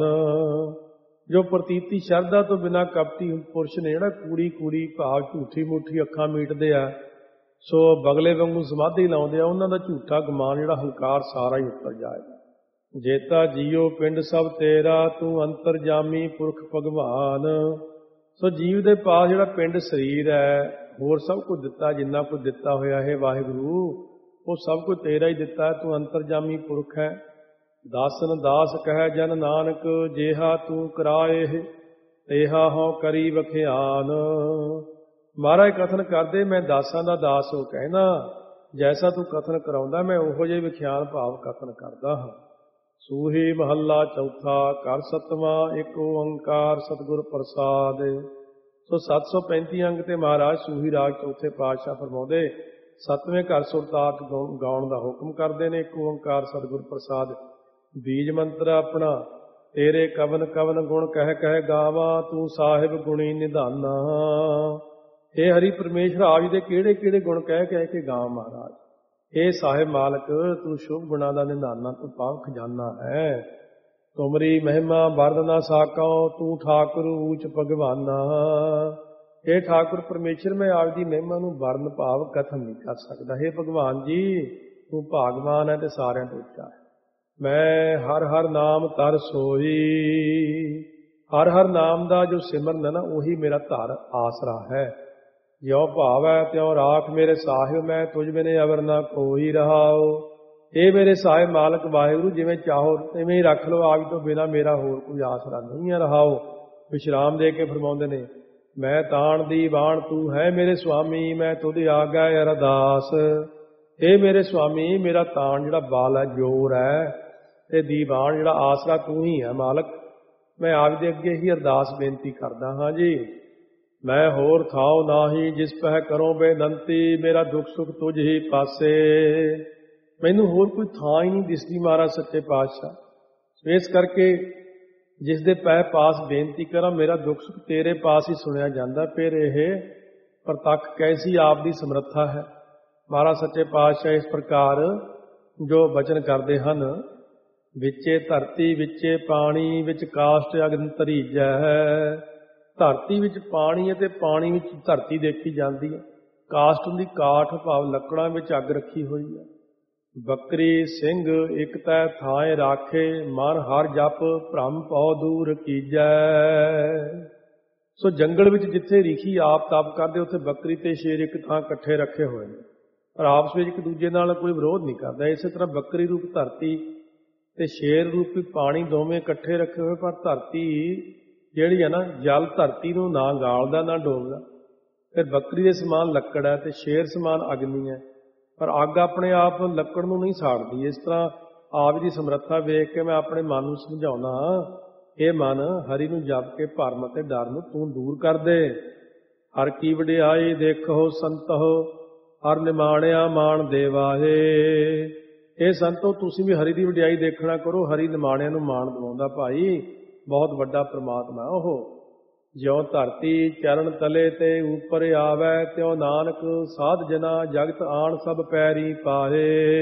ਜੋ ਪ੍ਰਤੀਤੀ ਸ਼ਰਧਾ ਤੋਂ ਬਿਨਾਂ ਕਪਟੀ ਪੁਰਸ਼ ਨੇ ਜਿਹੜਾ ਕੂੜੀ ਕੂੜੀ ਭਾਵ ਝੂਠੀ ਮੂਠੀ ਅੱਖਾਂ ਮੀਟਦੇ ਆ, ਸੋ ਬਗਲੇ ਵਾਂਗੂ ਸਮਾਧੀ ਲਾਉਂਦੇ ਆ, ਉਹਨਾਂ ਦਾ ਝੂਠਾ ਗੁਮਾਨ ਜਿਹੜਾ ਹੰਕਾਰ ਸਾਰਾ ਹੀ ਉੱਤਰ ਜਾਏਗਾ। ਜੇਤਾ ਜੀਓ ਪਿੰਡ ਸਭ ਤੇਰਾ, ਤੂੰ ਅੰਤਰਜਾਮੀ ਪੁਰਖ ਭਗਵਾਨ। ਸੋ ਜੀਵ ਦੇ ਪਾਸ ਜਿਹੜਾ ਪਿੰਡ ਸਰੀਰ ਹੈ, ਹੋਰ ਸਭ ਕੁਝ ਦਿੱਤਾ, ਜਿੰਨਾ ਕੁਝ ਦਿੱਤਾ ਹੋਇਆ ਹੈ ਵਾਹਿਗੁਰੂ, ਉਹ ਸਭ ਕੁਝ ਤੇਰਾ ਹੀ ਦਿੱਤਾ। ਤੂੰ ਅੰਤਰਜਾਮੀ ਪੁਰਖ ਹੈ। ਦਾਸਨ ਦਾਸ ਕਹਿ ਜਨ ਨਾਨਕ, ਜੇਹਾ ਤੂੰ ਕਰਾਏ ਤੇਹਾ ਹਉ ਕਰੀ ਵਖਿਆਨ। ਮਹਾਰਾਜ ਕਥਨ ਕਰਦੇ, ਮੈਂ ਦਾਸਾਂ ਦਾ ਦਾਸ ਹੋ ਕਹਿਣਾ, ਜੈਸਾ ਤੂੰ ਕਥਨ ਕਰਾਉਂਦਾ ਮੈਂ ਉਹੋ ਜਿਹੇ ਵਿਖਿਆਨ ਭਾਵ ਕਥਨ ਕਰਦਾ ਹਾਂ। ਸੂਹੀ ਮਹੱਲਾ ਚੌਥਾ। ਘਰ ਸਤਵਾਂ ਇੱਕ ਓੰਕਾਰ ਸਤਿਗੁਰ ਪ੍ਰਸਾਦ। ਸੋ 735 ਅੰਗ ਤੇ ਮਹਾਰਾਜ ਸੂਹੀ ਰਾਗ ਚੌਥੇ ਪਾਤਸ਼ਾਹ ਫਰਮਾਉਂਦੇ, ਸਤਵੇਂ ਘਰ ਸੁਰਤਾਤ ਗਾਉਣ ਦਾ ਹੁਕਮ ਕਰਦੇ ਨੇ। ਇੱਕ ਓੰਕਾਰ ਸਤਿਗੁਰ ਪ੍ਰਸਾਦ ਬੀਜ ਮੰਤਰ ਆਪਣਾ, ਤੇਰੇ ਕਵਨ ਕਵਨ ਗੁਣ ਕਹਿ ਕਹਿ ਗਾਵਾਂ, ਤੂੰ ਸਾਹਿਬ ਗੁਣੀ ਨਿਧਾਨਾ। ਇਹ ਹਰੀ ਪਰਮੇਸ਼ਰ ਆਪ ਦੇ ਕਿਹੜੇ ਕਿਹੜੇ ਗੁਣ ਕਹਿ ਕਹਿ ਕੇ ਗਾਵਾਂ ਮਹਾਰਾਜ। ਇਹ ਸਾਹਿਬ ਮਾਲਕ ਤੂੰ ਸ਼ੁਭ ਗੁਣਾ ਦਾ ਨਿਧਾਨਾ, ਤੂੰ ਪਾਵ ਖਜ਼ਾਨਾ ਹੈ। ਤੁਮਰੀ ਮਹਿਮਾ ਵਰਦ ਨਾ ਸਾਕਉ, ਤੂੰ ਠਾਕੁਰ ਊਚ ਭਗਵਾਨਾ। ਇਹ ਠਾਕੁਰ ਪਰਮੇਸ਼ਰ ਮੈਂ ਆਪ ਦੀ ਮਹਿਮਾ ਨੂੰ ਵਰਨ ਭਾਵ ਕਥਨ ਨਹੀਂ ਕਰ ਸਕਦਾ। ਇਹ ਭਗਵਾਨ ਜੀ ਤੂੰ ਭਾਗਵਾਨ ਹੈ ਤੇ ਸਾਰਿਆਂ ਤੋਂ ਉੱਚਾ ਹੈ। ਮੈਂ ਹਰ ਹਰ ਨਾਮ ਤਰ ਸੋਈ। ਹਰ ਹਰ ਨਾਮ ਦਾ ਜੋ ਸਿਮਰਨ ਹੈ ਨਾ, ਉਹੀ ਮੇਰਾ ਧਰ ਆਸਰਾ ਹੈ। ਜਿਉ ਭਾਵ ਹੈ ਤਿਉ ਰਾਖ ਮੇਰੇ ਸਾਹਿਬ, ਮੈਂ ਤੁਝ ਬਿਨੇ ਅਵਰ ਨਾ ਕੋਈ ਰਹਾਓ। ਇਹ ਮੇਰੇ ਸਾਹਿਬ ਮਾਲਕ ਵਾਹਿਗੁਰੂ, ਜਿਵੇਂ ਚਾਹੋ ਇਵੇਂ ਹੀ ਰੱਖ ਲਓ, ਆਪ ਤੋਂ ਬਿਨਾਂ ਮੇਰਾ ਹੋਰ ਕੋਈ ਆਸਰਾ ਨਹੀਂ ਹੈ। ਰਹਾਓ ਵਿਸ਼ਰਾਮ ਦੇ ਕੇ ਫਰਮਾਉਂਦੇ ਨੇ, ਮੈਂ ਤਾਣ ਦੀ ਬਾਣ ਤੂੰ ਹੈ ਮੇਰੇ ਸੁਆਮੀ, ਮੈਂ ਤੁਧ ਆਗੈ ਅਰਦਾਸ। ਇਹ ਮੇਰੇ ਸੁਆਮੀ, ਮੇਰਾ ਤਾਣ ਜਿਹੜਾ ਬਾਲ ਹੈ, ਜੋਰ ਹੈ, ਤੇ ਦੀਵਾਨ ਜਿਹੜਾ ਆਸਰਾ ਤੂੰ ਹੀ ਹੈ ਮਾਲਕ। ਮੈਂ ਆਪ ਦੇ ਅੱਗੇ ਹੀ ਅਰਦਾਸ ਬੇਨਤੀ ਕਰਦਾ ਹਾਂ ਜੀ। ਮੈਂ ਹੋਰ ਥਾਉ ਨਾਹੀ ਜਿਸ ਪਹਿ ਕਰੋ ਬੇਨੰਤੀ, ਮੇਰਾ ਦੁੱਖ ਸੁੱਖ ਤੁਝ ਹੀ ਪਾਸੇ। ਮੈਨੂੰ ਹੋਰ ਕੋਈ ਥਾਂ ਹੀ ਨਹੀਂ ਦਿਸਦੀ ਮਹਾਰਾਜ ਸੱਚੇ ਪਾਤਸ਼ਾਹ। ਇਸ ਕਰਕੇ ਜਿਸ ਦੇ ਪੈ ਪਾਸ ਬੇਨਤੀ ਕਰਾਂ, ਮੇਰਾ ਦੁੱਖ ਸੁੱਖ ਤੇਰੇ ਪਾਸ ਹੀ ਸੁਣਿਆ ਜਾਂਦਾ। ਫਿਰ ਇਹ ਪ੍ਰਤੱਖ ਕੈਸੀ ਆਪ ਦੀ ਸਮਰੱਥਾ ਹੈ। ਮਹਾਰਾਜ ਸੱਚੇ ਪਾਤਸ਼ਾਹ ਇਸ ਪ੍ਰਕਾਰ ਜੋ ਬਚਨ ਕਰਦੇ ਹਨ, ਵਿੱਚੇ ਧਰਤੀ ਵਿੱਚੇ ਪਾਣੀ, ਵਿੱਚ ਕਾਸ਼ਟ ਅਗਨ ਧਰੀਜੈ। ਧਰਤੀ ਵਿੱਚ ਪਾਣੀ ਹੈ ਤੇ ਪਾਣੀ ਵਿੱਚ ਧਰਤੀ ਦੇਖੀ ਜਾਂਦੀ ਹੈ। ਕਾਸ਼ਟ ਦੀ ਕਾਠ ਭਾਵ ਲੱਕੜਾਂ ਵਿੱਚ ਅੱਗ ਰੱਖੀ ਹੋਈ ਹੈ। ਬੱਕਰੀ ਸਿੰਘ ਇੱਕ ਤੈ ਥਾਏ ਰਾਖੇ, ਮਨ ਹਰ ਜਪ ਭ੍ਰਮ ਭਉ ਦੂਰ ਕੀਜੈ। ਸੋ ਜੰਗਲ ਵਿੱਚ ਜਿੱਥੇ ਰਿਸ਼ੀ ਆਪ ਤਪ ਕਰਦੇ, ਉੱਥੇ ਬੱਕਰੀ ਤੇ ਸ਼ੇਰ ਇੱਕ ਥਾਂ ਇਕੱਠੇ ਰੱਖੇ ਹੋਏ ਨੇ, ਪਰ ਆਪਸ ਵਿੱਚ ਇੱਕ ਦੂਜੇ ਨਾਲ ਕੋਈ ਵਿਰੋਧ ਨਹੀਂ ਕਰਦਾ। ਇਸੇ ਤਰ੍ਹਾਂ ਬੱਕਰੀ ਰੂਪ ਧਰਤੀ ਤੇ ਸ਼ੇਰ ਰੂਪੀ ਪਾਣੀ ਦੋਵੇਂ ਇਕੱਠੇ ਰੱਖੇ ਹੋਏ, ਪਰ ਧਰਤੀ ਜਿਹੜੀ ਹੈ ਨਾ, ਜਲ ਧਰਤੀ ਨੂੰ ਨਾ ਗਾਲਦਾ ਨਾ ਡੋਬਦਾ। ਫਿਰ ਬੱਕਰੀ ਦੇ ਸਮਾਨ ਲੱਕੜ ਹੈ ਤੇ ਸ਼ੇਰ ਸਮਾਨ ਅਗਨੀ ਹੈ, ਪਰ ਅੱਗ ਆਪਣੇ ਆਪ ਲੱਕੜ ਨੂੰ ਨਹੀਂ ਸਾੜਦੀ। ਇਸ ਤਰ੍ਹਾਂ ਆਪ ਦੀ ਸਮਰੱਥਾ ਵੇਖ ਕੇ ਮੈਂ ਆਪਣੇ ਮਨ ਨੂੰ ਸਮਝਾਉਣਾ, ਇਹ ਮਨ ਹਰੀ ਨੂੰ ਜਪ ਕੇ ਭਰਮ ਅਤੇ ਡਰ ਨੂੰ ਤੂੰ ਦੂਰ ਕਰ ਦੇ। ਹਰ ਕੀ ਵਡਿਆਈ ਦੇਖੋ ਸੰਤੋ, ਹਰ ਨਿਮਾਣਿਆ ਮਾਣ ਦੇਵਾਹੇ। ਇਹ ਸੰਤੋ ਤੁਸੀਂ ਵੀ ਹਰੀ ਦੀ ਵਡਿਆਈ ਦੇਖਣਾ ਕਰੋ, ਹਰੀ ਨਿਮਾਣਿਆਂ ਨੂੰ ਮਾਣ ਦਿਵਾਉਂਦਾ ਭਾਈ, ਬਹੁਤ ਵੱਡਾ ਪ੍ਰਮਾਤਮਾ ਉਹ। ਜਿਉ ਧਰਤੀ ਚਰਨ ਤਲੇ ਤੇ ਉੱਪਰ ਆਵੈ, ਤਿਉ ਨਾਨਕ ਸਾਧ ਜਨਾ ਜਗਤ ਆਣ ਸਭ ਪੈਰੀ ਪਾਹੇ।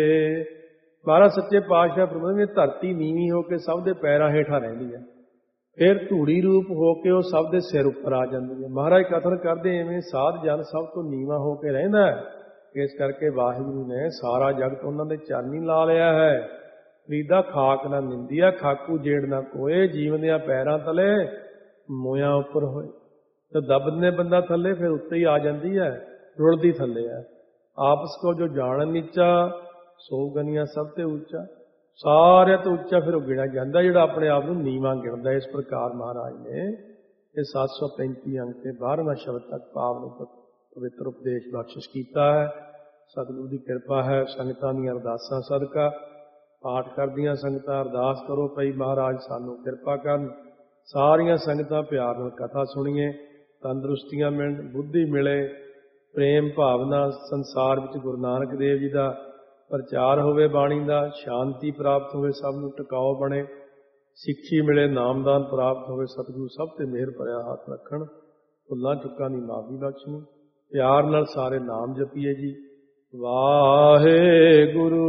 ਮਹਾਰਾਜ ਸੱਚੇ ਪਾਤਸ਼ਾਹ ਫਰਮਾਉਂਦੇ, ਧਰਤੀ ਨੀਵੀਂ ਹੋ ਕੇ ਸਭ ਦੇ ਪੈਰਾਂ ਹੇਠਾਂ ਰਹਿੰਦੀ ਹੈ, ਫਿਰ ਧੂੜੀ ਰੂਪ ਹੋ ਕੇ ਉਹ ਸਭ ਦੇ ਸਿਰ ਉੱਪਰ ਆ ਜਾਂਦੀ ਹੈ। ਮਹਾਰਾਜ ਕਥਨ ਕਰਦੇ, ਐਵੇਂ ਸਾਧ ਜਨ ਸਭ ਤੋਂ ਨੀਵਾਂ ਹੋ ਕੇ ਰਹਿੰਦਾ ਹੈ। ਇਸ ਕਰਕੇ ਵਾਹਿਗੁਰੂ ਨੇ ਸਾਰਾ ਜਗਤ ਉਹਨਾਂ ਦੇ ਚਰਨੀ ਲਾ ਲਿਆ ਹੈ। ਫਰੀਦਾ ਖਾਕ ਨਾ ਨਿੰਦਿਆ, ਖਾਕੂ ਜੇੜ ਨਾ ਕੋਏ, ਜੀਵਨ ਦੀਆਂ ਪੈਰਾਂ ਤਲੇ ਮੋਇਆਂ ਉੱਪਰ ਹੋਏ। ਤੇ ਦਬਨੇ ਬੰਦਾ ਥੱਲੇ, ਫਿਰ ਉੱਤੇ ਹੀ ਆ ਜਾਂਦੀ ਹੈ, ਰੁਲਦੀ ਥੱਲੇ ਹੈ। ਆਪਸ ਕੋ ਜੋ ਜਾਣਨ ਨੀਚਾ, ਸੋ ਗਨੀਆਂ ਸਭ ਤੇ ਉੱਚਾ। ਸਾਰਿਆਂ ਤੋਂ ਉੱਚਾ ਫਿਰ ਉਹ ਗਿਣਿਆ ਜਾਂਦਾ ਜਿਹੜਾ ਆਪਣੇ ਆਪ ਨੂੰ ਨੀਵਾਂ ਗਿਣਦਾ। ਇਸ ਪ੍ਰਕਾਰ ਮਹਾਰਾਜ ਨੇ ਇਹ 735 ਅੰਕ ਤੇ 12ਵਾਂ ਸ਼ਬਦ ਤੱਕ ਪਾਵਨ ਪਵਿੱਤਰ ਉਪਦੇਸ਼ ਬਖਸ਼ਿਸ਼ ਕੀਤਾ ਹੈ। ਸਤਿਗੁਰੂ ਦੀ ਕਿਰਪਾ ਹੈ। ਸੰਗਤਾਂ ਦੀਆਂ ਅਰਦਾਸਾਂ ਸਦਕਾ ਪਾਠ ਕਰਦੀਆਂ ਸੰਗਤਾਂ ਅਰਦਾਸ ਕਰੋ, ਪਈ ਮਹਾਰਾਜ ਸਾਨੂੰ ਕਿਰਪਾ ਕਰਨ, ਸਾਰੀਆਂ ਸੰਗਤਾਂ ਪਿਆਰ ਨਾਲ ਕਥਾ ਸੁਣੀਏ, ਤੰਦਰੁਸਤੀਆਂ ਮਿਲਣ, ਬੁੱਧੀ ਮਿਲੇ, ਪ੍ਰੇਮ ਭਾਵਨਾ ਸੰਸਾਰ ਵਿੱਚ ਗੁਰੂ ਨਾਨਕ ਦੇਵ ਜੀ ਦਾ ਪ੍ਰਚਾਰ ਹੋਵੇ, ਬਾਣੀ ਦਾ ਸ਼ਾਂਤੀ ਪ੍ਰਾਪਤ ਹੋਵੇ, ਸਭ ਨੂੰ ਟਿਕਾਓ ਬਣੇ, ਸਿੱਖੀ ਮਿਲੇ, ਨਾਮਦਾਨ ਪ੍ਰਾਪਤ ਹੋਵੇ। ਸਤਿਗੁਰੂ ਸਭ ਤੇ ਮਿਹਰ ਭਰਿਆ ਹੱਥ ਰੱਖਣ, ਭੁੱਲਾਂ ਚੁੱਕਾਂ ਦੀ ਮਾਫੀ ਬਖਸ਼ਣੀ। ਪਿਆਰ ਨਾਲ ਸਾਰੇ ਨਾਮ ਜਪੀਏ ਜੀ। ਵਾਹਿਗੁਰੂ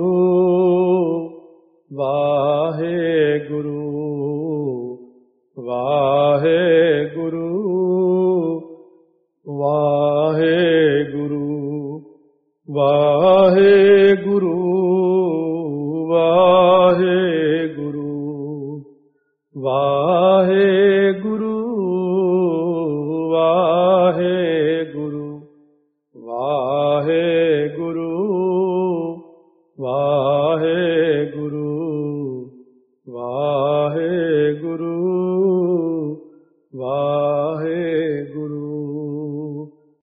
ਵਾਹਿਗੁਰੂ ਵਾਹਿਗੁਰੂ ਵਾਹਿਗੁਰੂ ਵਾਹਿਗੁਰੂ ਵਾਹਿਗੁਰੂ ਵਾਹਿਗੁਰੂ ਵਾਹਿਗੁਰੂ ਵਾਹਿਗੁਰੂ ਵਾਹਿਗੁਰੂ ਵਾਹਿਗੁਰੂ ਵਾਹਿਗੁਰੂ।